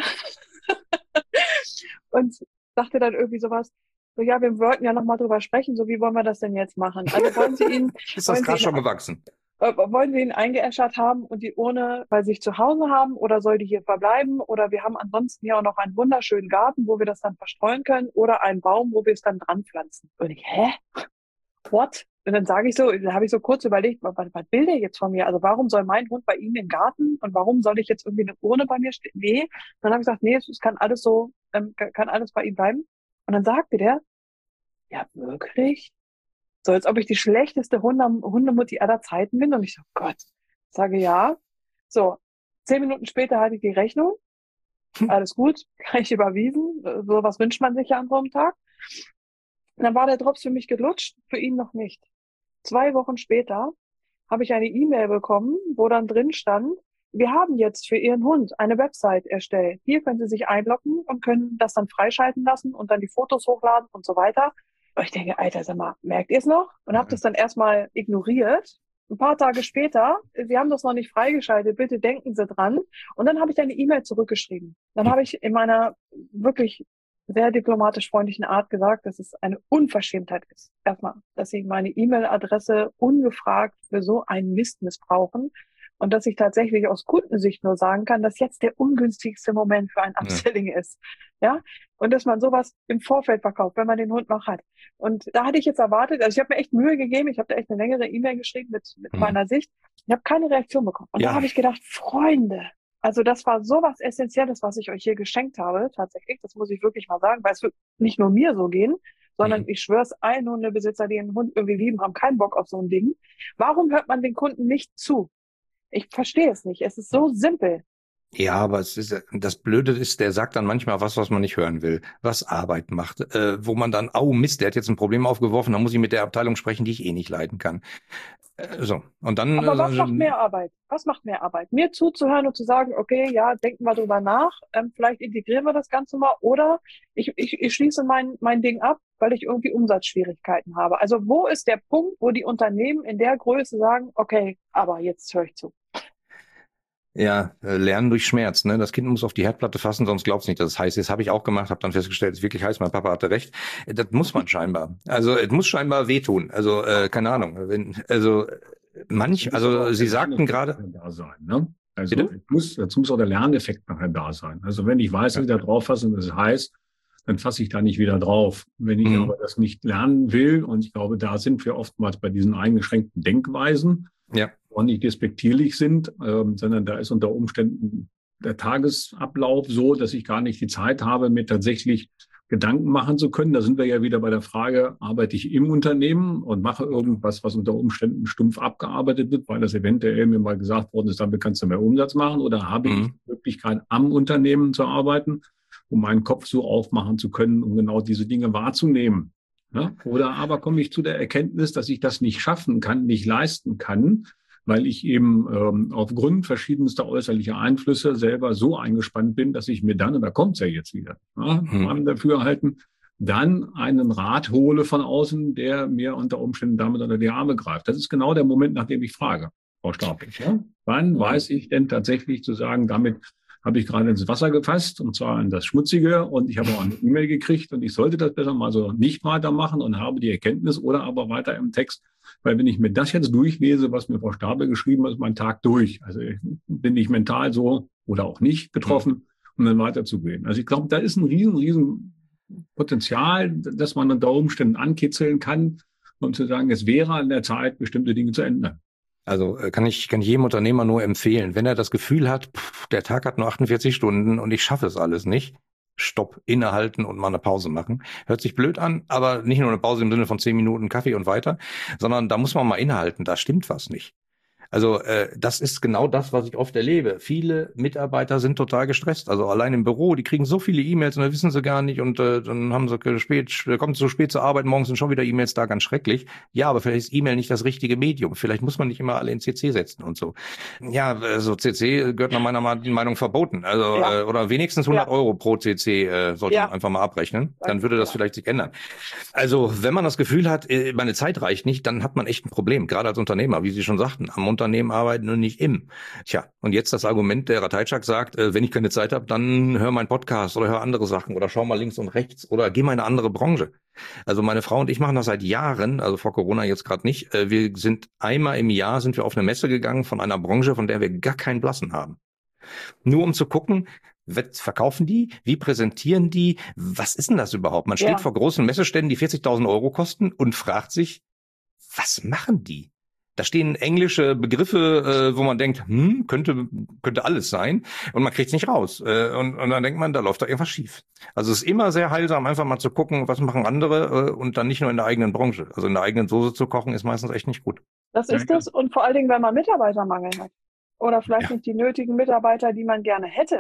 und sagte dann irgendwie sowas, so, ja, wir wollten ja nochmal drüber sprechen, so wie wollen wir das denn jetzt machen? Also wollen Sie ihn... Ist das Gras schon gewachsen? Äh, wollen Sie ihn eingeäschert haben und die Urne bei sich zu Hause haben oder soll die hier verbleiben? Oder wir haben ansonsten hier auch noch einen wunderschönen Garten, wo wir das dann verstreuen können oder einen Baum, wo wir es dann dran pflanzen. Und ich, hä? What? Und dann sage ich so, da habe ich so kurz überlegt, was, was will der jetzt von mir? Also warum soll mein Hund bei ihm im Garten und warum soll ich jetzt irgendwie eine Urne bei mir stehen? Nee. Dann habe ich gesagt, nee, es kann alles so, ähm, kann alles bei ihm bleiben. Und dann sagte der, ja wirklich? So, als ob ich die schlechteste Hunde, Hundemutti aller Zeiten bin. Und ich so, Gott, sage ja. So, zehn Minuten später hatte ich die Rechnung. Alles gut, kann ich überwiesen. So was wünscht man sich ja an so einem Tag. Und dann war der Drops für mich gelutscht, für ihn noch nicht. Zwei Wochen später habe ich eine E-Mail bekommen, wo dann drin stand, wir haben jetzt für Ihren Hund eine Website erstellt. Hier können Sie sich einloggen und können das dann freischalten lassen und dann die Fotos hochladen und so weiter. Und ich denke, Alter, sag mal, merkt ihr es noch? Und habe das dann erstmal ignoriert. Ein paar Tage später, Sie haben das noch nicht freigeschaltet, bitte denken Sie dran. Und dann habe ich eine E-Mail zurückgeschrieben. Dann habe ich in meiner wirklich sehr diplomatisch freundlichen Art gesagt, dass es eine Unverschämtheit ist. Erstmal, dass Sie meine E-Mail-Adresse ungefragt für so einen Mist missbrauchen und dass ich tatsächlich aus Kundensicht nur sagen kann, dass jetzt der ungünstigste Moment für ein Upselling ja. ist. Ja, und dass man sowas im Vorfeld verkauft, wenn man den Hund noch hat. Und da hatte ich jetzt erwartet, also ich habe mir echt Mühe gegeben, ich habe da echt eine längere E-Mail geschrieben mit, mit mhm. meiner Sicht. Ich habe keine Reaktion bekommen. Und ja. da habe ich gedacht, Freunde, also das war sowas Essentielles, was ich euch hier geschenkt habe, tatsächlich. Das muss ich wirklich mal sagen, weil es wird nicht nur mir so gehen, sondern mhm. ich schwör's, allen Hundebesitzer, die einen Hund irgendwie lieben, haben keinen Bock auf so ein Ding. Warum hört man den Kunden nicht zu? Ich verstehe es nicht. Es ist so simpel. Ja, aber es ist, das Blöde ist, der sagt dann manchmal was, was man nicht hören will, was Arbeit macht, äh, wo man dann, oh Mist, der hat jetzt ein Problem aufgeworfen, dann muss ich mit der Abteilung sprechen, die ich eh nicht leiten kann. Äh, so, und dann. Aber was äh, macht mehr Arbeit? Was macht mehr Arbeit? Mir zuzuhören und zu sagen, okay, ja, denken wir drüber nach, ähm, vielleicht integrieren wir das Ganze mal, oder ich, ich, ich schließe mein, mein Ding ab, weil ich irgendwie Umsatzschwierigkeiten habe. Also wo ist der Punkt, wo die Unternehmen in der Größe sagen, okay, aber jetzt höre ich zu? Ja, äh, lernen durch Schmerz, ne? Das Kind muss auf die Herdplatte fassen, sonst glaubt's nicht, dass es heiß ist. Habe ich auch gemacht, habe dann festgestellt, es ist wirklich heiß, mein Papa hatte recht. Das muss man scheinbar. Also es muss scheinbar wehtun. Also äh, keine Ahnung. Wenn, also manch, also Sie sagten gerade. Da sein, ne? Also es muss, jetzt muss auch der Lerneffekt nachher da sein. Also wenn ich weiß, dass ich da drauf fasse und es ist heiß, dann fasse ich da nicht wieder drauf. Wenn ich mhm. aber das nicht lernen will, und ich glaube, da sind wir oftmals bei diesen eingeschränkten Denkweisen, ja. auch nicht despektierlich sind, ähm, sondern da ist unter Umständen der Tagesablauf so, dass ich gar nicht die Zeit habe, mir tatsächlich Gedanken machen zu können. Da sind wir ja wieder bei der Frage, arbeite ich im Unternehmen und mache irgendwas, was unter Umständen stumpf abgearbeitet wird, weil das eventuell mir mal gesagt worden ist, damit kannst du mehr Umsatz machen, oder habe mhm. ich die Möglichkeit, am Unternehmen zu arbeiten, um meinen Kopf so aufmachen zu können, um genau diese Dinge wahrzunehmen. Ja? Oder aber komme ich zu der Erkenntnis, dass ich das nicht schaffen kann, nicht leisten kann, weil ich eben ähm, aufgrund verschiedenster äußerlicher Einflüsse selber so eingespannt bin, dass ich mir dann, und da kommt's ja jetzt wieder, ja, mhm. dafür halten, dann einen Rat hole von außen, der mir unter Umständen damit unter die Arme greift. Das ist genau der Moment, nach dem ich frage, Frau Stapel. Ja? Wann mhm. weiß ich denn tatsächlich zu sagen, damit habe ich gerade ins Wasser gefasst, und zwar in das Schmutzige, und ich habe auch eine E-Mail gekriegt und ich sollte das besser mal so nicht weitermachen und habe die Erkenntnis, oder aber weiter im Text, weil wenn ich mir das jetzt durchlese, was mir Frau Stapel geschrieben hat, ist mein Tag durch. Also ich bin ich mental so oder auch nicht betroffen, mhm. um dann weiterzugehen. Also ich glaube, da ist ein riesen, riesen Potenzial, das man unter Umständen ankitzeln kann, um zu sagen, es wäre an der Zeit, bestimmte Dinge zu ändern. Also kann ich kann ich jedem Unternehmer nur empfehlen, wenn er das Gefühl hat, pff, der Tag hat nur achtundvierzig Stunden und ich schaffe es alles nicht, Stopp, innehalten und mal eine Pause machen. Hört sich blöd an, aber nicht nur eine Pause im Sinne von zehn Minuten Kaffee und weiter, sondern da muss man mal innehalten, da stimmt was nicht. Also äh, das ist genau das, was ich oft erlebe. Viele Mitarbeiter sind total gestresst. Also allein im Büro, die kriegen so viele E-Mails und da wissen sie gar nicht und äh, dann haben sie spät, kommen sie so spät zur Arbeit, morgens sind schon wieder E-Mails da, ganz schrecklich. Ja, aber vielleicht ist E-Mail nicht das richtige Medium. Vielleicht muss man nicht immer alle in C C setzen und so. Ja, so also C C gehört nach meiner Meinung verboten. Also ja. äh, oder wenigstens hundert ja. Euro pro C C äh, sollte ja. man einfach mal abrechnen. Dann würde das vielleicht sich ändern. Also wenn man das Gefühl hat, äh, meine Zeit reicht nicht, dann hat man echt ein Problem. Gerade als Unternehmer, wie Sie schon sagten, am Unternehmen arbeiten und nicht im. Tja, und jetzt das Argument, der Ratajczak sagt, äh, wenn ich keine Zeit habe, dann hör meinen Podcast oder hör andere Sachen oder schau mal links und rechts oder geh mal in eine andere Branche. Also meine Frau und ich machen das seit Jahren, also vor Corona jetzt gerade nicht. Äh, wir sind einmal im Jahr sind wir auf eine Messe gegangen von einer Branche, von der wir gar keinen Blassen haben. Nur um zu gucken, was verkaufen die? Wie präsentieren die? Was ist denn das überhaupt? Man steht ja. vor großen Messeständen, die vierzigtausend Euro kosten und fragt sich, was machen die? Da stehen englische Begriffe, äh, wo man denkt, hm, könnte könnte alles sein, und man kriegt es nicht raus. Äh, und, und dann denkt man, da läuft da irgendwas schief. Also es ist immer sehr heilsam, einfach mal zu gucken, was machen andere, äh, und dann nicht nur in der eigenen Branche. Also in der eigenen Soße zu kochen, ist meistens echt nicht gut. Das ist ja, es, und vor allen Dingen, wenn man Mitarbeitermangel hat. Oder vielleicht ja. nicht die nötigen Mitarbeiter, die man gerne hätte.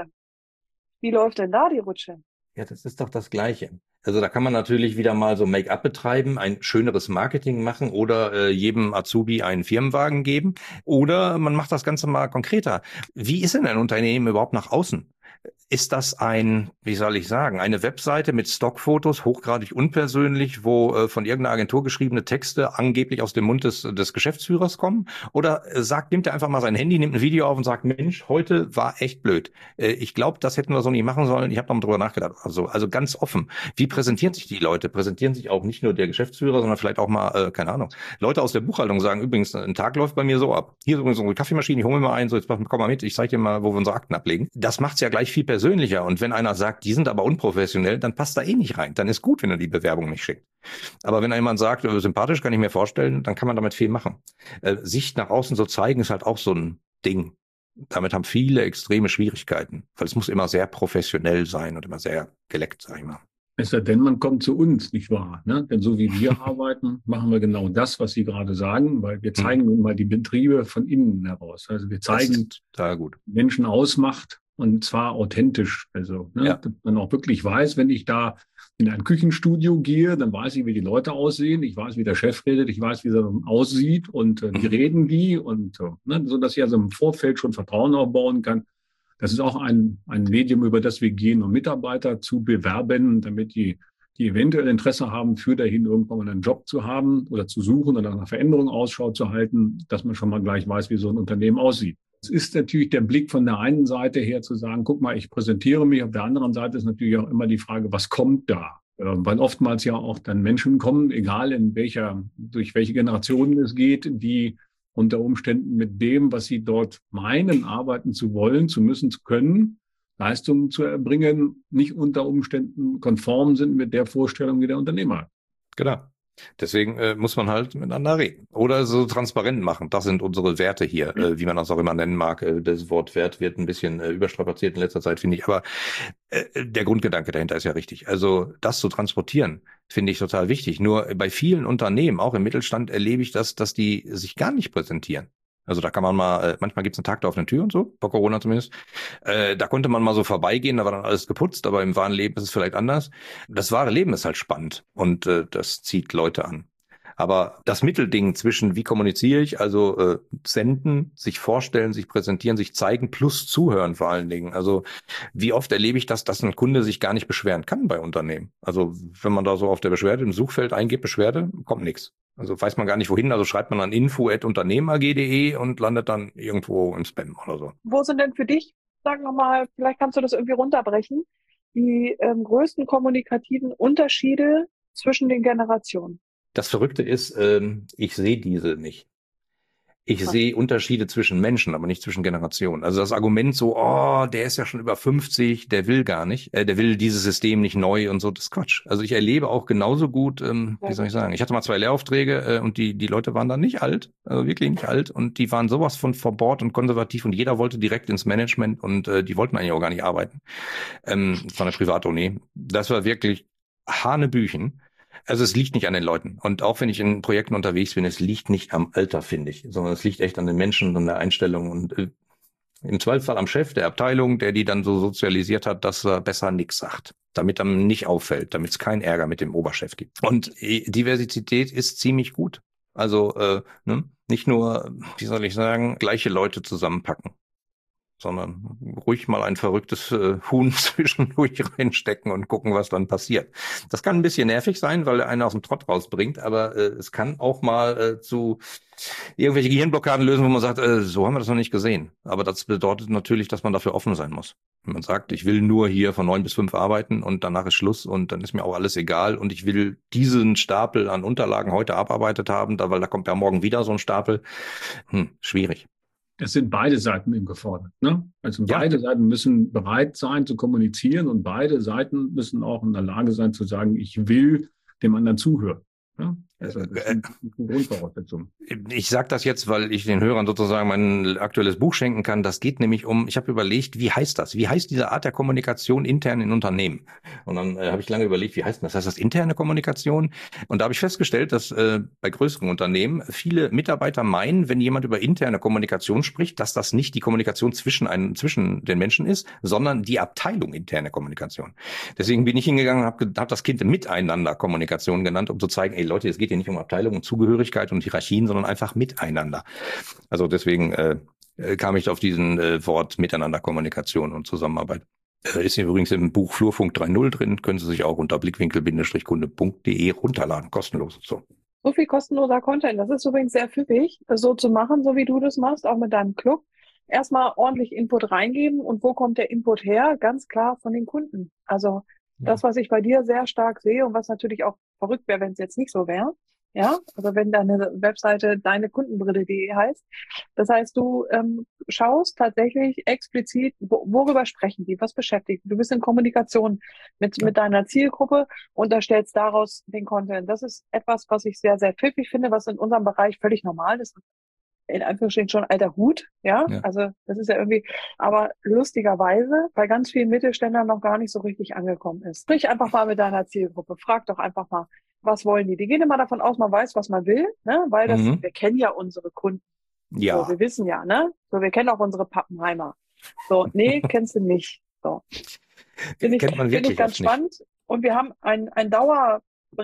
Wie läuft denn da die Rutsche? Ja, das ist doch das Gleiche. Also da kann man natürlich wieder mal so Make-up betreiben, ein schöneres Marketing machen oder äh, jedem Azubi einen Firmenwagen geben. Oder man macht das Ganze mal konkreter. Wie ist denn ein Unternehmen überhaupt nach außen? Ist das ein, wie soll ich sagen, eine Webseite mit Stockfotos, hochgradig unpersönlich, wo äh, von irgendeiner Agentur geschriebene Texte angeblich aus dem Mund des, des Geschäftsführers kommen? Oder äh, sagt, nimmt er einfach mal sein Handy, nimmt ein Video auf und sagt, Mensch, heute war echt blöd. Äh, ich glaube, das hätten wir so nicht machen sollen. Ich habe noch mal drüber nachgedacht. Also, also ganz offen. Wie präsentieren sich die Leute? Präsentieren sich auch nicht nur der Geschäftsführer, sondern vielleicht auch mal, äh, keine Ahnung, Leute aus der Buchhaltung sagen, übrigens, ein Tag läuft bei mir so ab. Hier ist übrigens unsere Kaffeemaschine, ich hole mir mal ein, so jetzt komm mal mit, ich zeige dir mal, wo wir unsere Akten ablegen. Das macht's ja gleich viel persönlicher. Und wenn einer sagt, die sind aber unprofessionell, dann passt da eh nicht rein. Dann ist gut, wenn er die Bewerbung nicht schickt. Aber wenn jemand sagt, sympathisch, kann ich mir vorstellen, dann kann man damit viel machen. Äh, Sicht nach außen so zeigen ist halt auch so ein Ding. Damit haben viele extreme Schwierigkeiten, weil es muss immer sehr professionell sein und immer sehr geleckt, sag ich mal. Es sei denn, man kommt zu uns, nicht wahr? Ne? Denn so wie wir arbeiten, machen wir genau das, was Sie gerade sagen, weil wir zeigen nun mal die Betriebe von innen heraus. Also wir zeigen, was gut. Menschen ausmacht, und zwar authentisch. Also ne, ja. dass man auch wirklich weiß, wenn ich da in ein Küchenstudio gehe, dann weiß ich, wie die Leute aussehen. Ich weiß, wie der Chef redet. Ich weiß, wie er aussieht und äh, wie reden die. Und äh, ne, so dass ich also im Vorfeld schon Vertrauen aufbauen kann. Das ist auch ein, ein Medium, über das wir gehen, um Mitarbeiter zu bewerben, damit die, die eventuell Interesse haben, für dahin irgendwann mal einen Job zu haben oder zu suchen oder nach einer Veränderung Ausschau zu halten, dass man schon mal gleich weiß, wie so ein Unternehmen aussieht. Es ist natürlich der Blick von der einen Seite her zu sagen, guck mal, ich präsentiere mich. Auf der anderen Seite ist natürlich auch immer die Frage, was kommt da? Weil oftmals ja auch dann Menschen kommen, egal in welcher, durch welche Generationen es geht, die unter Umständen mit dem, was sie dort meinen, arbeiten zu wollen, zu müssen, zu können, Leistungen zu erbringen, nicht unter Umständen konform sind mit der Vorstellung, die der Unternehmer hat. Genau. Deswegen äh, muss man halt miteinander reden. Oder so transparent machen. Das sind unsere Werte hier, äh, wie man das auch immer nennen mag. Äh, das Wort Wert wird ein bisschen äh, überstrapaziert in letzter Zeit, finde ich. Aber äh, der Grundgedanke dahinter ist ja richtig. Also das zu transportieren, finde ich total wichtig. Nur bei vielen Unternehmen, auch im Mittelstand, erlebe ich das, dass die sich gar nicht präsentieren. Also da kann man mal, äh, manchmal gibt's einen Tag da auf eine Tür und so, vor Corona zumindest. Äh, da konnte man mal so vorbeigehen, da war dann alles geputzt, aber im wahren Leben ist es vielleicht anders. Das wahre Leben ist halt spannend und äh, das zieht Leute an. Aber das Mittelding zwischen wie kommuniziere ich, also äh, senden, sich vorstellen, sich präsentieren, sich zeigen, plus zuhören vor allen Dingen. Also wie oft erlebe ich das, dass ein Kunde sich gar nicht beschweren kann bei Unternehmen. Also wenn man da so auf der Beschwerde im Suchfeld eingibt, Beschwerde, kommt nichts. Also weiß man gar nicht wohin, also schreibt man an info at unternehmerag punkt de und landet dann irgendwo im Spam oder so. Wo sind denn für dich, sagen wir mal, vielleicht kannst du das irgendwie runterbrechen, die ähm, größten kommunikativen Unterschiede zwischen den Generationen? Das Verrückte ist, ähm, ich sehe diese nicht. Ich Was? sehe Unterschiede zwischen Menschen, aber nicht zwischen Generationen. Also das Argument so, oh, der ist ja schon über fünfzig, der will gar nicht, äh, der will dieses System nicht neu und so, das ist Quatsch. Also ich erlebe auch genauso gut, ähm, wie soll ich sagen, ich hatte mal zwei Lehraufträge äh, und die die Leute waren dann nicht alt, also wirklich nicht alt und die waren sowas von verbohrt und konservativ und jeder wollte direkt ins Management und äh, die wollten eigentlich auch gar nicht arbeiten. Ähm, das war eine Privatuni. Das war wirklich Hanebüchen. Also es liegt nicht an den Leuten. Und auch wenn ich in Projekten unterwegs bin, es liegt nicht am Alter, finde ich, sondern es liegt echt an den Menschen und der Einstellung und äh, im Zweifelsfall am Chef der Abteilung, der die dann so sozialisiert hat, dass er besser nichts sagt, damit einem nicht auffällt, damit es keinen Ärger mit dem Oberchef gibt. Und äh, Diversität ist ziemlich gut. Also äh, ne? Nicht nur, wie soll ich sagen, gleiche Leute zusammenpacken, sondern ruhig mal ein verrücktes äh, Huhn zwischendurch reinstecken und gucken, was dann passiert. Das kann ein bisschen nervig sein, weil er einen aus dem Trott rausbringt, aber äh, es kann auch mal äh, zu irgendwelche Gehirnblockaden lösen, wo man sagt, äh, so haben wir das noch nicht gesehen. Aber das bedeutet natürlich, dass man dafür offen sein muss. Wenn man sagt, ich will nur hier von neun bis fünf arbeiten und danach ist Schluss und dann ist mir auch alles egal und ich will diesen Stapel an Unterlagen heute abarbeitet haben, da, weil da kommt ja morgen wieder so ein Stapel. Hm, schwierig. Es sind beide Seiten eben gefordert. Ne? Also Ja. beide Seiten müssen bereit sein zu kommunizieren und beide Seiten müssen auch in der Lage sein zu sagen, ich will dem anderen zuhören. Ne? Also das ist eine Grundvoraussetzung. Ich sage das jetzt, weil ich den Hörern sozusagen mein aktuelles Buch schenken kann. Das geht nämlich um, ich habe überlegt, wie heißt das? Wie heißt diese Art der Kommunikation intern in Unternehmen? Und dann äh, habe ich lange überlegt, wie heißt das? Heißt das interne Kommunikation? Und da habe ich festgestellt, dass äh, bei größeren Unternehmen viele Mitarbeiter meinen, wenn jemand über interne Kommunikation spricht, dass das nicht die Kommunikation zwischen einen, zwischen den Menschen ist, sondern die Abteilung interne Kommunikation. Deswegen bin ich hingegangen und habe hab das Kind Miteinander Kommunikation genannt, um zu zeigen, ey Leute, es geht hier nicht um Abteilung und Zugehörigkeit und Hierarchien, sondern einfach miteinander. Also deswegen äh, kam ich auf diesen äh, Wort Miteinander Kommunikation und Zusammenarbeit. Äh, ist hier übrigens im Buch Flurfunk drei Punkt null drin, können Sie sich auch unter blickwinkel-kunde punkt de runterladen, kostenlos. So. So viel kostenloser Content. Das ist übrigens sehr pfiffig, das so zu machen, so wie du das machst, auch mit deinem Club. Erstmal ordentlich Input reingeben. Und wo kommt der Input her? Ganz klar von den Kunden. Also das, was ich bei dir sehr stark sehe und was natürlich auch verrückt wäre, wenn es jetzt nicht so wäre. Ja, also wenn deine Webseite deine Kundenbrille punkt de heißt. Das heißt, du ähm, schaust tatsächlich explizit, wo, worüber sprechen die, was beschäftigt. Du bist in Kommunikation mit, mit deiner Zielgruppe und erstellst daraus den Content. Das ist etwas, was ich sehr, sehr pfiffig finde, was in unserem Bereich völlig normal ist. In Anführungsstrichen schon alter Hut, ja? ja, also das ist ja irgendwie, aber lustigerweise bei ganz vielen Mittelständlern noch gar nicht so richtig angekommen ist. Sprich einfach mal mit deiner Zielgruppe, frag doch einfach mal, was wollen die? Die gehen immer davon aus, man weiß, was man will, ne? Weil das, mhm. wir kennen ja unsere Kunden. Ja. So, wir wissen ja, ne? So, wir kennen auch unsere Pappenheimer. So, nee, kennst du nicht. So. Finde ich, find ich ganz spannend. Nicht. Und wir haben ein, ein Dauer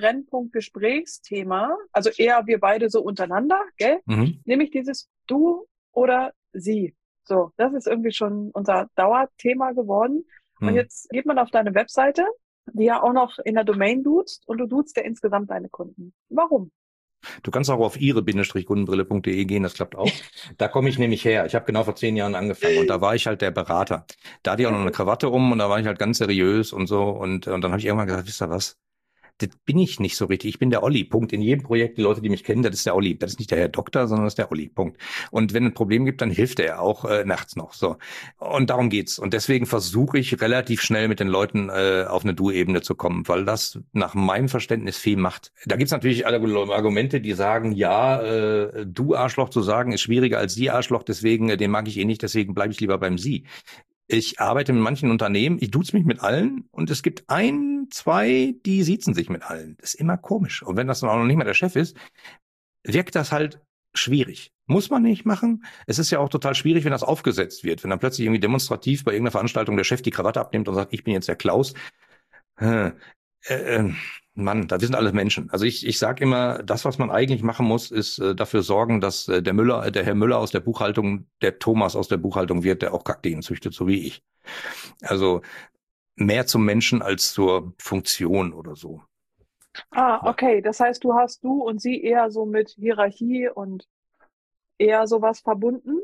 Brennpunkt-Gesprächsthema, also eher wir beide so untereinander, gell? Mhm. Nämlich dieses Du oder Sie. So, das ist irgendwie schon unser Dauerthema geworden. Mhm. Und jetzt geht man auf deine Webseite, die ja auch noch in der Domain duzt und du duzt ja insgesamt deine Kunden. Warum? Du kannst auch auf ihre-kundenbrille punkt de gehen, das klappt auch. Da komme ich nämlich her. Ich habe genau vor zehn Jahren angefangen und da war ich halt der Berater. Da hatte ich auch noch eine Krawatte um und da war ich halt ganz seriös und so und, und dann habe ich irgendwann gesagt, wisst ihr was? Das bin ich nicht so richtig. Ich bin der Olli, Punkt. In jedem Projekt, die Leute, die mich kennen, das ist der Olli. Das ist nicht der Herr Doktor, sondern das ist der Olli, Punkt. Und wenn ein Problem gibt, dann hilft er auch äh, nachts noch. So. Und darum geht's. Und deswegen versuche ich relativ schnell mit den Leuten äh, auf eine Du-Ebene zu kommen, weil das nach meinem Verständnis viel macht. Da gibt's natürlich alle Argumente, die sagen, ja, äh, du Arschloch zu sagen, ist schwieriger als Sie Arschloch, deswegen, äh, den mag ich eh nicht, deswegen bleibe ich lieber beim Sie. Ich arbeite mit manchen Unternehmen, ich duze mich mit allen und es gibt ein, zwei, die siezen sich mit allen. Das ist immer komisch. Und wenn das dann auch noch nicht mehr der Chef ist, wirkt das halt schwierig. Muss man nicht machen. Es ist ja auch total schwierig, wenn das aufgesetzt wird. Wenn dann plötzlich irgendwie demonstrativ bei irgendeiner Veranstaltung der Chef die Krawatte abnimmt und sagt, ich bin jetzt der Klaus. Äh, äh, Mann, da wir sind alle Menschen. Also ich, ich sage immer, das, was man eigentlich machen muss, ist äh, dafür sorgen, dass äh, der Müller, der Herr Müller aus der Buchhaltung, der Thomas aus der Buchhaltung wird, der auch Kakteen züchtet, so wie ich. Also mehr zum Menschen als zur Funktion oder so. Ah, okay. Das heißt, du hast du und sie eher so mit Hierarchie und eher sowas verbunden?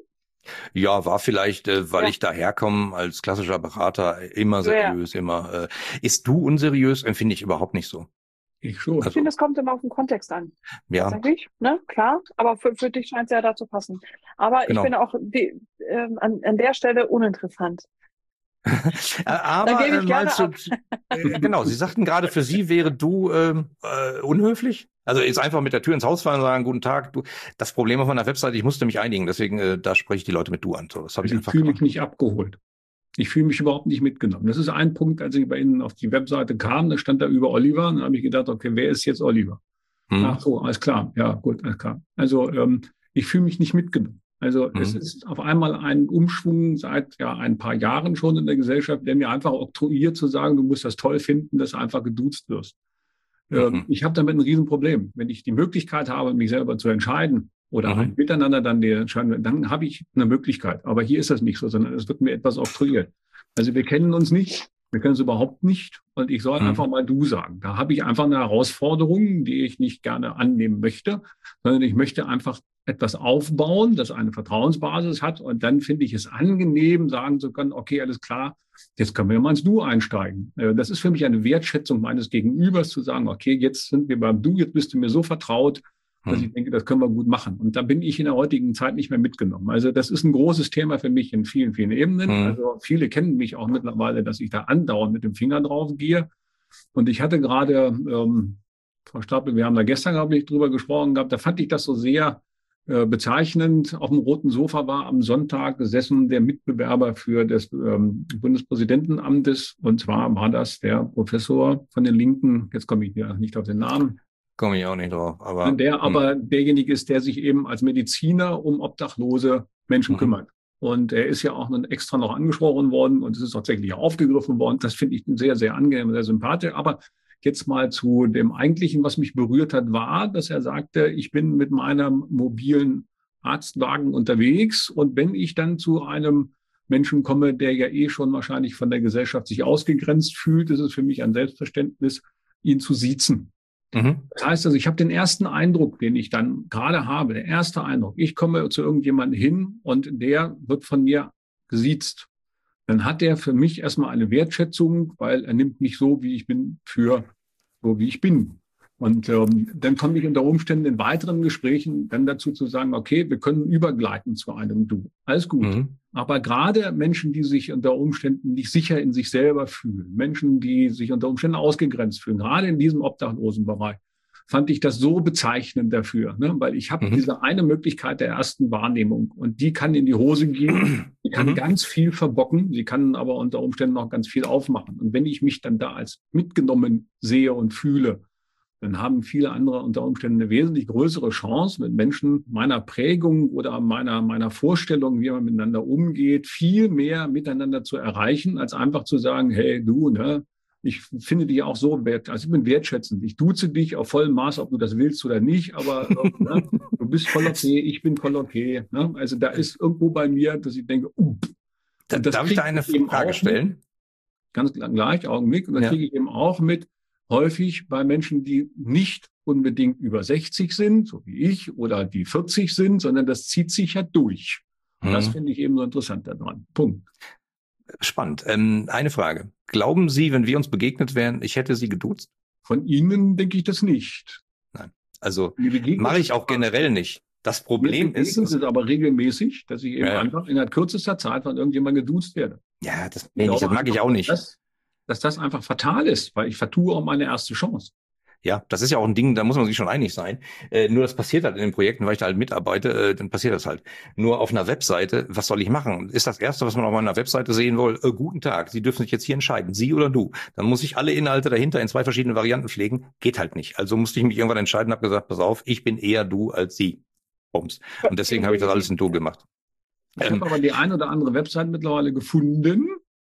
Ja, war vielleicht, äh, weil Ja. ich daherkomme als klassischer Berater, immer Ja. seriös, immer. Äh, ist du unseriös? Empfinde ich überhaupt nicht so. Ich schon. Ich Also, finde, es kommt immer auf den Kontext an. ja, Tatsächlich, ne? Klar. Aber für, für dich scheint es ja da zu passen. Aber ich genau. bin auch die, ähm, an, an der Stelle uninteressant. Äh, Da Aber gebe äh, ich mal gerne zu, ab. äh, genau, Sie sagten gerade, für Sie wäre du ähm, äh, unhöflich. Also jetzt einfach mit der Tür ins Haus fallen und sagen, guten Tag, du. Das Problem auf meiner Webseite, ich musste mich einigen, deswegen äh, da spreche ich die Leute mit du an. So, das habe ich Ich einfach fühle mich gemacht. nicht abgeholt. Ich fühle mich überhaupt nicht mitgenommen. Das ist ein Punkt, als ich bei Ihnen auf die Webseite kam, da stand da über Oliver, und dann habe ich gedacht, okay, wer ist jetzt Oliver? Hm. Ach so, alles klar. Ja, gut, alles klar. Also ähm, ich fühle mich nicht mitgenommen. Also Mhm. es ist auf einmal ein Umschwung seit ja ein paar Jahren schon in der Gesellschaft, der mir einfach oktroyiert zu sagen, du musst das toll finden, dass du einfach geduzt wirst. Ähm, Mhm. ich habe damit ein Riesenproblem. Wenn ich die Möglichkeit habe, mich selber zu entscheiden oder Mhm. ein Miteinander dann die entscheiden, dann habe ich eine Möglichkeit. Aber hier ist das nicht so, sondern es wird mir etwas oktroyiert. Also wir kennen uns nicht. Wir können es überhaupt nicht. Und ich soll Mhm. einfach mal du sagen. Da habe ich einfach eine Herausforderung, die ich nicht gerne annehmen möchte, sondern ich möchte einfach etwas aufbauen, das eine Vertrauensbasis hat. Und dann finde ich es angenehm, sagen zu können, okay, alles klar, jetzt können wir mal ins Du einsteigen. Äh, Das ist für mich eine Wertschätzung meines Gegenübers, zu sagen, okay, jetzt sind wir beim Du, jetzt bist du mir so vertraut, dass ich Mhm. denke, das können wir gut machen. Und da bin ich in der heutigen Zeit nicht mehr mitgenommen. Also das ist ein großes Thema für mich in vielen, vielen Ebenen. Mhm. Also viele kennen mich auch mittlerweile, dass ich da andauernd mit dem Finger drauf gehe. Und ich hatte gerade, ähm, Frau Stapel, wir haben da gestern, glaube ich, drüber gesprochen gehabt, da fand ich das so sehr äh, bezeichnend. Auf dem roten Sofa war am Sonntag gesessen der Mitbewerber für das ähm, Bundespräsidentenamtes. Und zwar war das der Professor von den Linken, jetzt komme ich ja nicht auf den Namen, Komme ich auch nicht drauf. Aber der hm. aber derjenige ist, der sich eben als Mediziner um obdachlose Menschen Mhm. kümmert. Und er ist ja auch nun extra noch angesprochen worden und es ist tatsächlich auch aufgegriffen worden. Das finde ich sehr, sehr angenehm, sehr sympathisch. Aber jetzt mal zu dem Eigentlichen, was mich berührt hat, war, dass er sagte, ich bin mit meinem mobilen Arztwagen unterwegs und wenn ich dann zu einem Menschen komme, der ja eh schon wahrscheinlich von der Gesellschaft sich ausgegrenzt fühlt, ist es für mich ein Selbstverständnis, ihn zu siezen. Mhm. Das heißt also, ich habe den ersten Eindruck, den ich dann gerade habe, der erste Eindruck, ich komme zu irgendjemandem hin und der wird von mir gesiezt. Dann hat der für mich erstmal eine Wertschätzung, weil er nimmt mich so, wie ich bin, für so, wie ich bin. Und ähm, dann komme ich unter Umständen in weiteren Gesprächen dann dazu zu sagen, okay, wir können übergleiten zu einem Du. Alles gut. Mhm. Aber gerade Menschen, die sich unter Umständen nicht sicher in sich selber fühlen, Menschen, die sich unter Umständen ausgegrenzt fühlen, gerade in diesem Obdachlosenbereich, fand ich das so bezeichnend dafür, ne? Weil ich habe Mhm. diese eine Möglichkeit der ersten Wahrnehmung und die kann in die Hose gehen, die kann Mhm. ganz viel verbocken, sie kann aber unter Umständen auch ganz viel aufmachen. Und wenn ich mich dann da als mitgenommen sehe und fühle, dann haben viele andere unter Umständen eine wesentlich größere Chance, mit Menschen meiner Prägung oder meiner, meiner Vorstellung, wie man miteinander umgeht, viel mehr miteinander zu erreichen, als einfach zu sagen, hey, du, ne, ich finde dich auch so wert, also ich bin wertschätzend. Ich duze dich auf vollem Maß, ob du das willst oder nicht, aber äh, ne, du bist voll okay, ich bin voll okay. Ne? Also da ist irgendwo bei mir, dass ich denke, uh, Da, und das darf ich da kriege eine ich eben Frage auch stellen? mit, ganz gleich, Augenblick, und das Ja. kriege ich eben auch mit, häufig bei Menschen, die nicht unbedingt über sechzig sind, so wie ich, oder die vierzig sind, sondern das zieht sich ja durch. Und das Mhm. finde ich eben so interessant daran. Punkt. Spannend. Ähm, eine Frage. Glauben Sie, wenn wir uns begegnet wären, ich hätte Sie geduzt? Von Ihnen denke ich das nicht. Nein. Also Mir begegnet mache ich es auch generell nicht. Das Mir Problem ist, begegnet es aber regelmäßig, dass ich eben Ja, ja. einfach innerhalb kürzester Zeit von irgendjemandem geduzt werde. ja, das, Ich nee, nicht, das glaube mag ich einfach, auch nicht. Dass, dass das einfach fatal ist, weil ich vertue auch meine erste Chance. Ja, das ist ja auch ein Ding, da muss man sich schon einig sein. Äh, nur das passiert halt in den Projekten, weil ich da halt mitarbeite, äh, dann passiert das halt. Nur auf einer Webseite, was soll ich machen? Ist das Erste, was man auf meiner Webseite sehen will, äh, guten Tag, Sie dürfen sich jetzt hier entscheiden, Sie oder du. Dann muss ich alle Inhalte dahinter in zwei verschiedene Varianten pflegen. Geht halt nicht. Also musste ich mich irgendwann entscheiden, habe gesagt, pass auf, ich bin eher du als Sie. Bums. Und deswegen habe ich das alles in Du gemacht. Ich Ähm, habe aber die ein oder andere Website mittlerweile gefunden,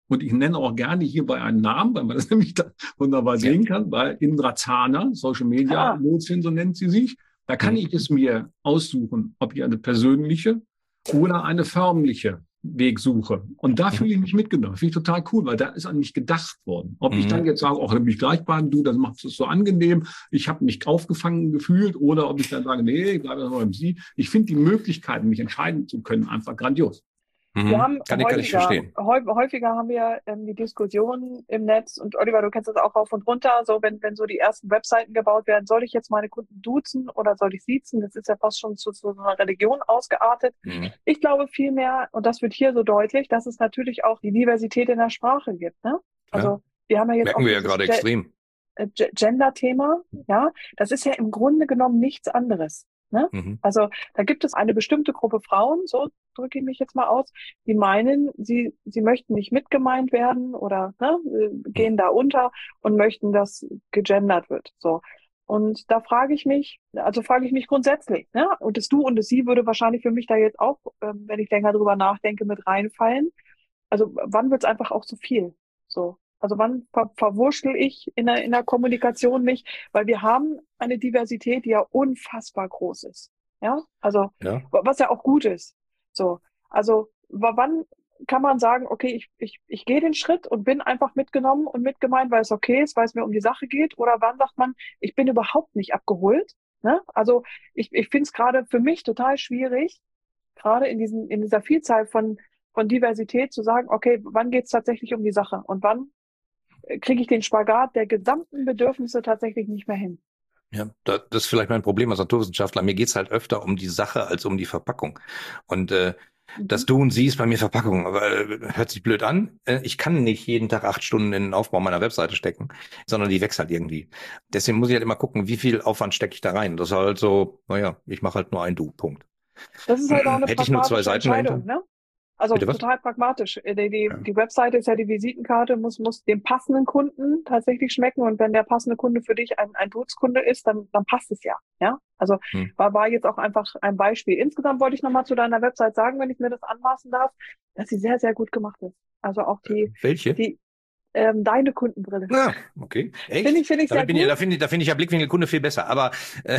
Und ich nenne auch gerne hierbei einen Namen, weil man das nämlich da wunderbar sehen ja. kann, weil Indra Zahner, Social Media ah. Lotsin, so nennt sie sich, da kann mhm. ich es mir aussuchen, ob ich eine persönliche oder eine förmliche Weg suche. Und da fühle ich mich mitgenommen. Finde ich total cool, weil da ist an mich gedacht worden. Ob mhm. ich dann jetzt sage, ach, dann bin ich gleich bei du, das macht es so angenehm, ich habe mich aufgefangen gefühlt, oder ob ich dann sage, nee, ich bleibe noch im Sie. Ich finde die Möglichkeiten, mich entscheiden zu können, einfach grandios. Mhm. Wir haben kann, ich, kann ich verstehen. Häufiger haben wir ähm, die Diskussion im Netz, und Oliver, du kennst das auch rauf und runter, so wenn, wenn so die ersten Webseiten gebaut werden, soll ich jetzt meine Kunden duzen oder soll ich siezen? Das ist ja fast schon zu, zu so einer Religion ausgeartet. Mhm. Ich glaube vielmehr, und das wird hier so deutlich, dass es natürlich auch die Diversität in der Sprache gibt. Ne? Also ja. wir haben ja jetzt merken auch wir ja gerade extrem. Gender-Thema, ja, das ist ja im Grunde genommen nichts anderes. Ne? Mhm. Also da gibt es eine bestimmte Gruppe Frauen, so drücke ich mich jetzt mal aus, die meinen, sie sie möchten nicht mitgemeint werden oder ne, gehen da unter und möchten, dass gegendert wird. So. Und da frage ich mich, also frage ich mich grundsätzlich, ne? Und das Du und das Sie würde wahrscheinlich für mich da jetzt auch, ähm, wenn ich länger drüber nachdenke, mit reinfallen. Also wann wird es einfach auch zu viel? So. Also wann ver verwurschtel ich in der, in der Kommunikation mich? Weil wir haben eine Diversität, die ja unfassbar groß ist. Ja, also ja. was ja auch gut ist. So, also wann kann man sagen, okay, ich, ich, ich gehe den Schritt und bin einfach mitgenommen und mitgemeint, weil es okay ist, weil es mir um die Sache geht? Oder wann sagt man, ich bin überhaupt nicht abgeholt? Ne? Also ich, ich finde es gerade für mich total schwierig, gerade in diesen in dieser Vielzahl von von Diversität zu sagen, okay, wann geht es tatsächlich um die Sache und wann kriege ich den Spagat der gesamten Bedürfnisse tatsächlich nicht mehr hin. Ja, das ist vielleicht mein Problem als Naturwissenschaftler. Mir geht's halt öfter um die Sache als um die Verpackung. Und äh, mhm. das Du und Sie ist bei mir Verpackung. Aber äh, hört sich blöd an. Äh, ich kann nicht jeden Tag acht Stunden in den Aufbau meiner Webseite stecken, sondern die wächst halt irgendwie. Deswegen muss ich halt immer gucken, wie viel Aufwand stecke ich da rein. Das ist halt so, naja, ich mache halt nur ein Du, Punkt. Das ist halt auch eine Hätte ich nur zwei Seiten Entscheidung, ne? Also total pragmatisch. Die, die, ja. die Webseite ist ja die Visitenkarte, muss, muss dem passenden Kunden tatsächlich schmecken. Und wenn der passende Kunde für dich ein, ein Dutzkunde ist, dann, dann passt es ja. Ja, also hm. war, war jetzt auch einfach ein Beispiel. Insgesamt wollte ich nochmal zu deiner Website sagen, wenn ich mir das anmaßen darf, dass sie sehr, sehr gut gemacht ist. Also auch die, welche? Die, ähm, deine Kundenbrille. Ja, okay. Echt? Finde ich, finde ich sehr bin gut. Ich, da finde ich, da finde ich ja Blickwinkelkunde viel besser. Aber äh,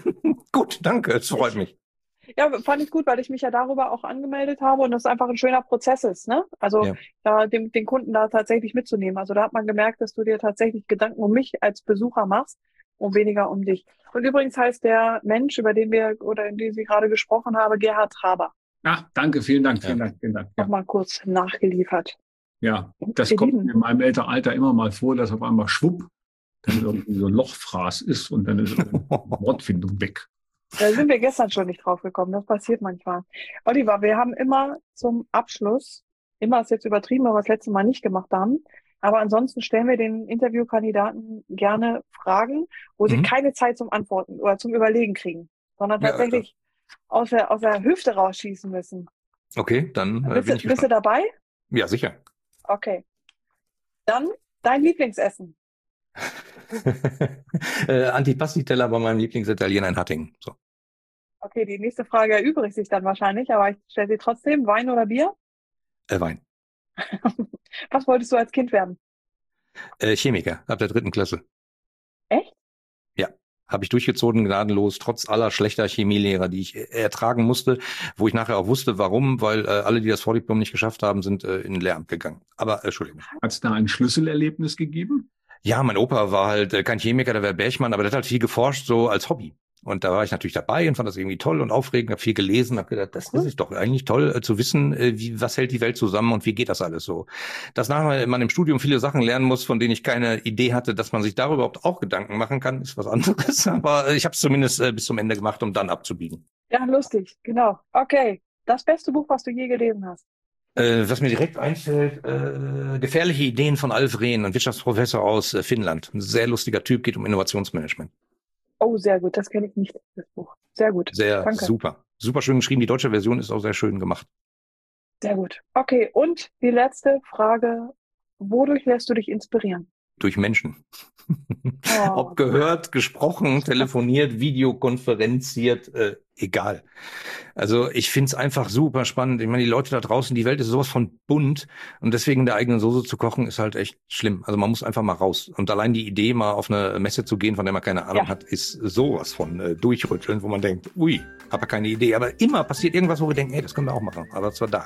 gut, danke, es freut mich. Ja, fand ich gut, weil ich mich ja darüber auch angemeldet habe und das einfach ein schöner Prozess ist, ne? Also ja. da dem, den Kunden da tatsächlich mitzunehmen. Also da hat man gemerkt, dass du dir tatsächlich Gedanken um mich als Besucher machst und weniger um dich. Und übrigens heißt der Mensch, über den wir oder in den Sie gerade gesprochen haben, Gerhard Traber. Ach, danke, vielen Dank, vielen ja. Dank, vielen Dank. Ja. Nochmal kurz nachgeliefert. Ja, das wir kommt lieben. in meinem älteren Alter immer mal vor, dass auf einmal schwupp dann irgendwie so ein Lochfraß ist und dann ist eine Wortfindung weg. Da sind wir gestern schon nicht drauf gekommen. Das passiert manchmal. Oliver, wir haben immer zum Abschluss, immer ist jetzt übertrieben, weil wir das letzte Mal nicht gemacht haben, aber ansonsten stellen wir den Interviewkandidaten gerne Fragen, wo mhm. sie keine Zeit zum Antworten oder zum Überlegen kriegen, sondern tatsächlich ja, aus der, aus der Hüfte rausschießen müssen. Okay, dann äh, bist, bin ich Bist du dabei? Ja, sicher. Okay. Dann dein Lieblingsessen. äh, Antipasti-Teller bei meinem Lieblingsitaliener in Hattingen. So. Okay, die nächste Frage erübrigt sich dann wahrscheinlich, aber ich stelle sie trotzdem. Wein oder Bier? Äh, Wein. Was wolltest du als Kind werden? Äh, Chemiker, ab der dritten Klasse. Echt? Ja, habe ich durchgezogen, gnadenlos, trotz aller schlechter Chemielehrer, die ich ertragen musste, wo ich nachher auch wusste, warum, weil äh, alle, die das Vordiplom nicht geschafft haben, sind äh, in Lehramt gegangen. Aber, äh, Entschuldigung. Hat es da ein Schlüsselerlebnis gegeben? Ja, mein Opa war halt äh, kein Chemiker, der war Bergmann, aber der hat halt viel geforscht, so als Hobby. Und da war ich natürlich dabei und fand das irgendwie toll und aufregend, habe viel gelesen, habe gedacht, das, das ist doch eigentlich toll äh, zu wissen, äh, wie was hält die Welt zusammen und wie geht das alles so. Dass nachher man im Studium viele Sachen lernen muss, von denen ich keine Idee hatte, dass man sich darüber überhaupt auch Gedanken machen kann, ist was anderes. Aber äh, ich habe es zumindest äh, bis zum Ende gemacht, um dann abzubiegen. Ja, lustig, genau. Okay, das beste Buch, was du je gelesen hast. Äh, was mir direkt einfällt, äh, Gefährliche Ideen von Alf Rehn, ein Wirtschaftsprofessor aus äh, Finnland. Ein sehr lustiger Typ, geht um Innovationsmanagement. Oh, sehr gut. Das kenne ich nicht, das Buch. Sehr gut. Sehr Danke. super. Super schön geschrieben. Die deutsche Version ist auch sehr schön gemacht. Sehr gut. Okay, und die letzte Frage. Wodurch lässt du dich inspirieren? durch Menschen. Oh. Ob gehört, gesprochen, telefoniert, videokonferenziert, äh, egal. Also ich find's einfach super spannend. Ich meine, die Leute da draußen, die Welt ist sowas von bunt und deswegen in der eigenen Soße zu kochen, ist halt echt schlimm. Also man muss einfach mal raus. Und allein die Idee, mal auf eine Messe zu gehen, von der man keine Ahnung Ja. hat, ist sowas von äh, durchrütteln, wo man denkt, ui, hab ja keine Idee. Aber immer passiert irgendwas, wo wir denken, ey, das können wir auch machen. Aber es war da.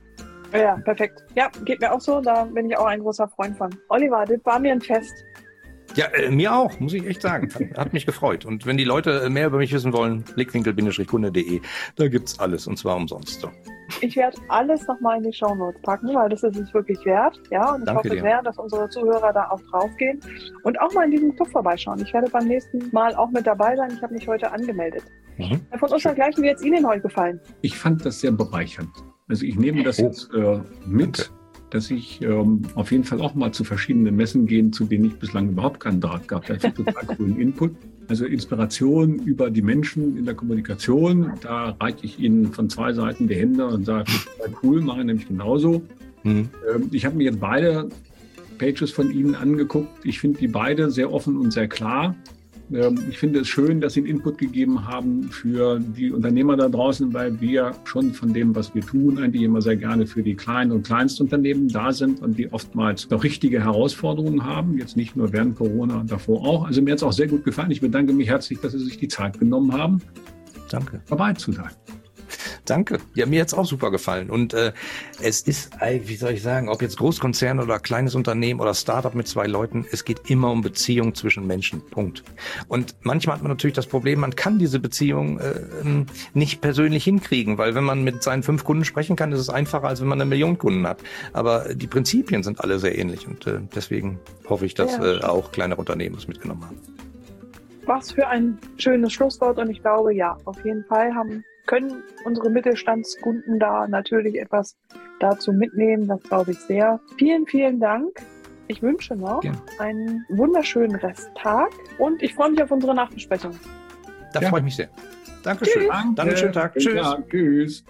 Ja, perfekt. Ja, geht mir auch so. Da bin ich auch ein großer Freund von. Oliver, das war mir ein Fest. Ja, äh, mir auch, muss ich echt sagen. Hat, hat mich gefreut. Und wenn die Leute mehr über mich wissen wollen, blickwinkel Kunde punkt de, da gibt's alles und zwar umsonst. So. Ich werde alles nochmal in die Shownotes packen, weil das ist es wirklich wert. Ja, und ich Danke hoffe dir. sehr, dass unsere Zuhörer da auch draufgehen und auch mal in diesem Club vorbeischauen. Ich werde beim nächsten Mal auch mit dabei sein. Ich habe mich heute angemeldet. Mhm. Von uns gleichen, wie jetzt Ihnen heute gefallen? Ich fand das sehr bereichernd. Also ich nehme das Oh. jetzt äh, mit, Danke. dass ich ähm, auf jeden Fall auch mal zu verschiedenen Messen gehen, zu denen ich bislang überhaupt keinen Draht gehabt habe. Das ist total coolen Input. Also Inspiration über die Menschen in der Kommunikation. Da reiche ich Ihnen von zwei Seiten die Hände und sage, total cool, mache ich nämlich genauso. Mhm. Ähm, ich habe mir jetzt beide Pages von Ihnen angeguckt. Ich finde die beide sehr offen und sehr klar. Ähm, ich finde es schön, dass Sie einen Input gegeben haben für die Unternehmer da draußen, weil wir schon von dem, was wir tun, eigentlich immer sehr gerne für die kleinen und Kleinstunternehmen da sind und die oftmals noch richtige Herausforderungen haben. Jetzt nicht nur während Corona und davor auch. Also mir hat es auch sehr gut gefallen. Ich bedanke mich herzlich, dass Sie sich die Zeit genommen haben, Danke. dabei zu sein. Danke. Ja, mir hat's auch super gefallen. Und äh, es ist, wie soll ich sagen, ob jetzt Großkonzern oder kleines Unternehmen oder Startup mit zwei Leuten, es geht immer um Beziehung zwischen Menschen. Punkt. Und manchmal hat man natürlich das Problem, man kann diese Beziehung äh, nicht persönlich hinkriegen, weil wenn man mit seinen fünf Kunden sprechen kann, ist es einfacher, als wenn man eine Million Kunden hat. Aber die Prinzipien sind alle sehr ähnlich und äh, deswegen hoffe ich, dass Ja. äh, auch kleinere Unternehmen das mitgenommen haben. Was für ein schönes Schlusswort und ich glaube, ja, auf jeden Fall haben, können unsere Mittelstandskunden da natürlich etwas dazu mitnehmen. Das glaube ich sehr. Vielen, vielen Dank. Ich wünsche noch Gerne. einen wunderschönen Resttag und ich freue mich auf unsere Nachbesprechung. Da Ja. freue ich mich sehr. Dankeschön. Dann einen schönen Tag. Tschüss. Ja, tschüss.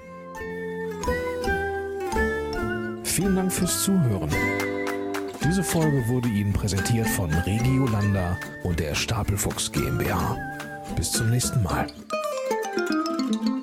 Vielen Dank fürs Zuhören. Diese Folge wurde Ihnen präsentiert von Regiolanda und der Stapelfuchs GmbH. Bis zum nächsten Mal.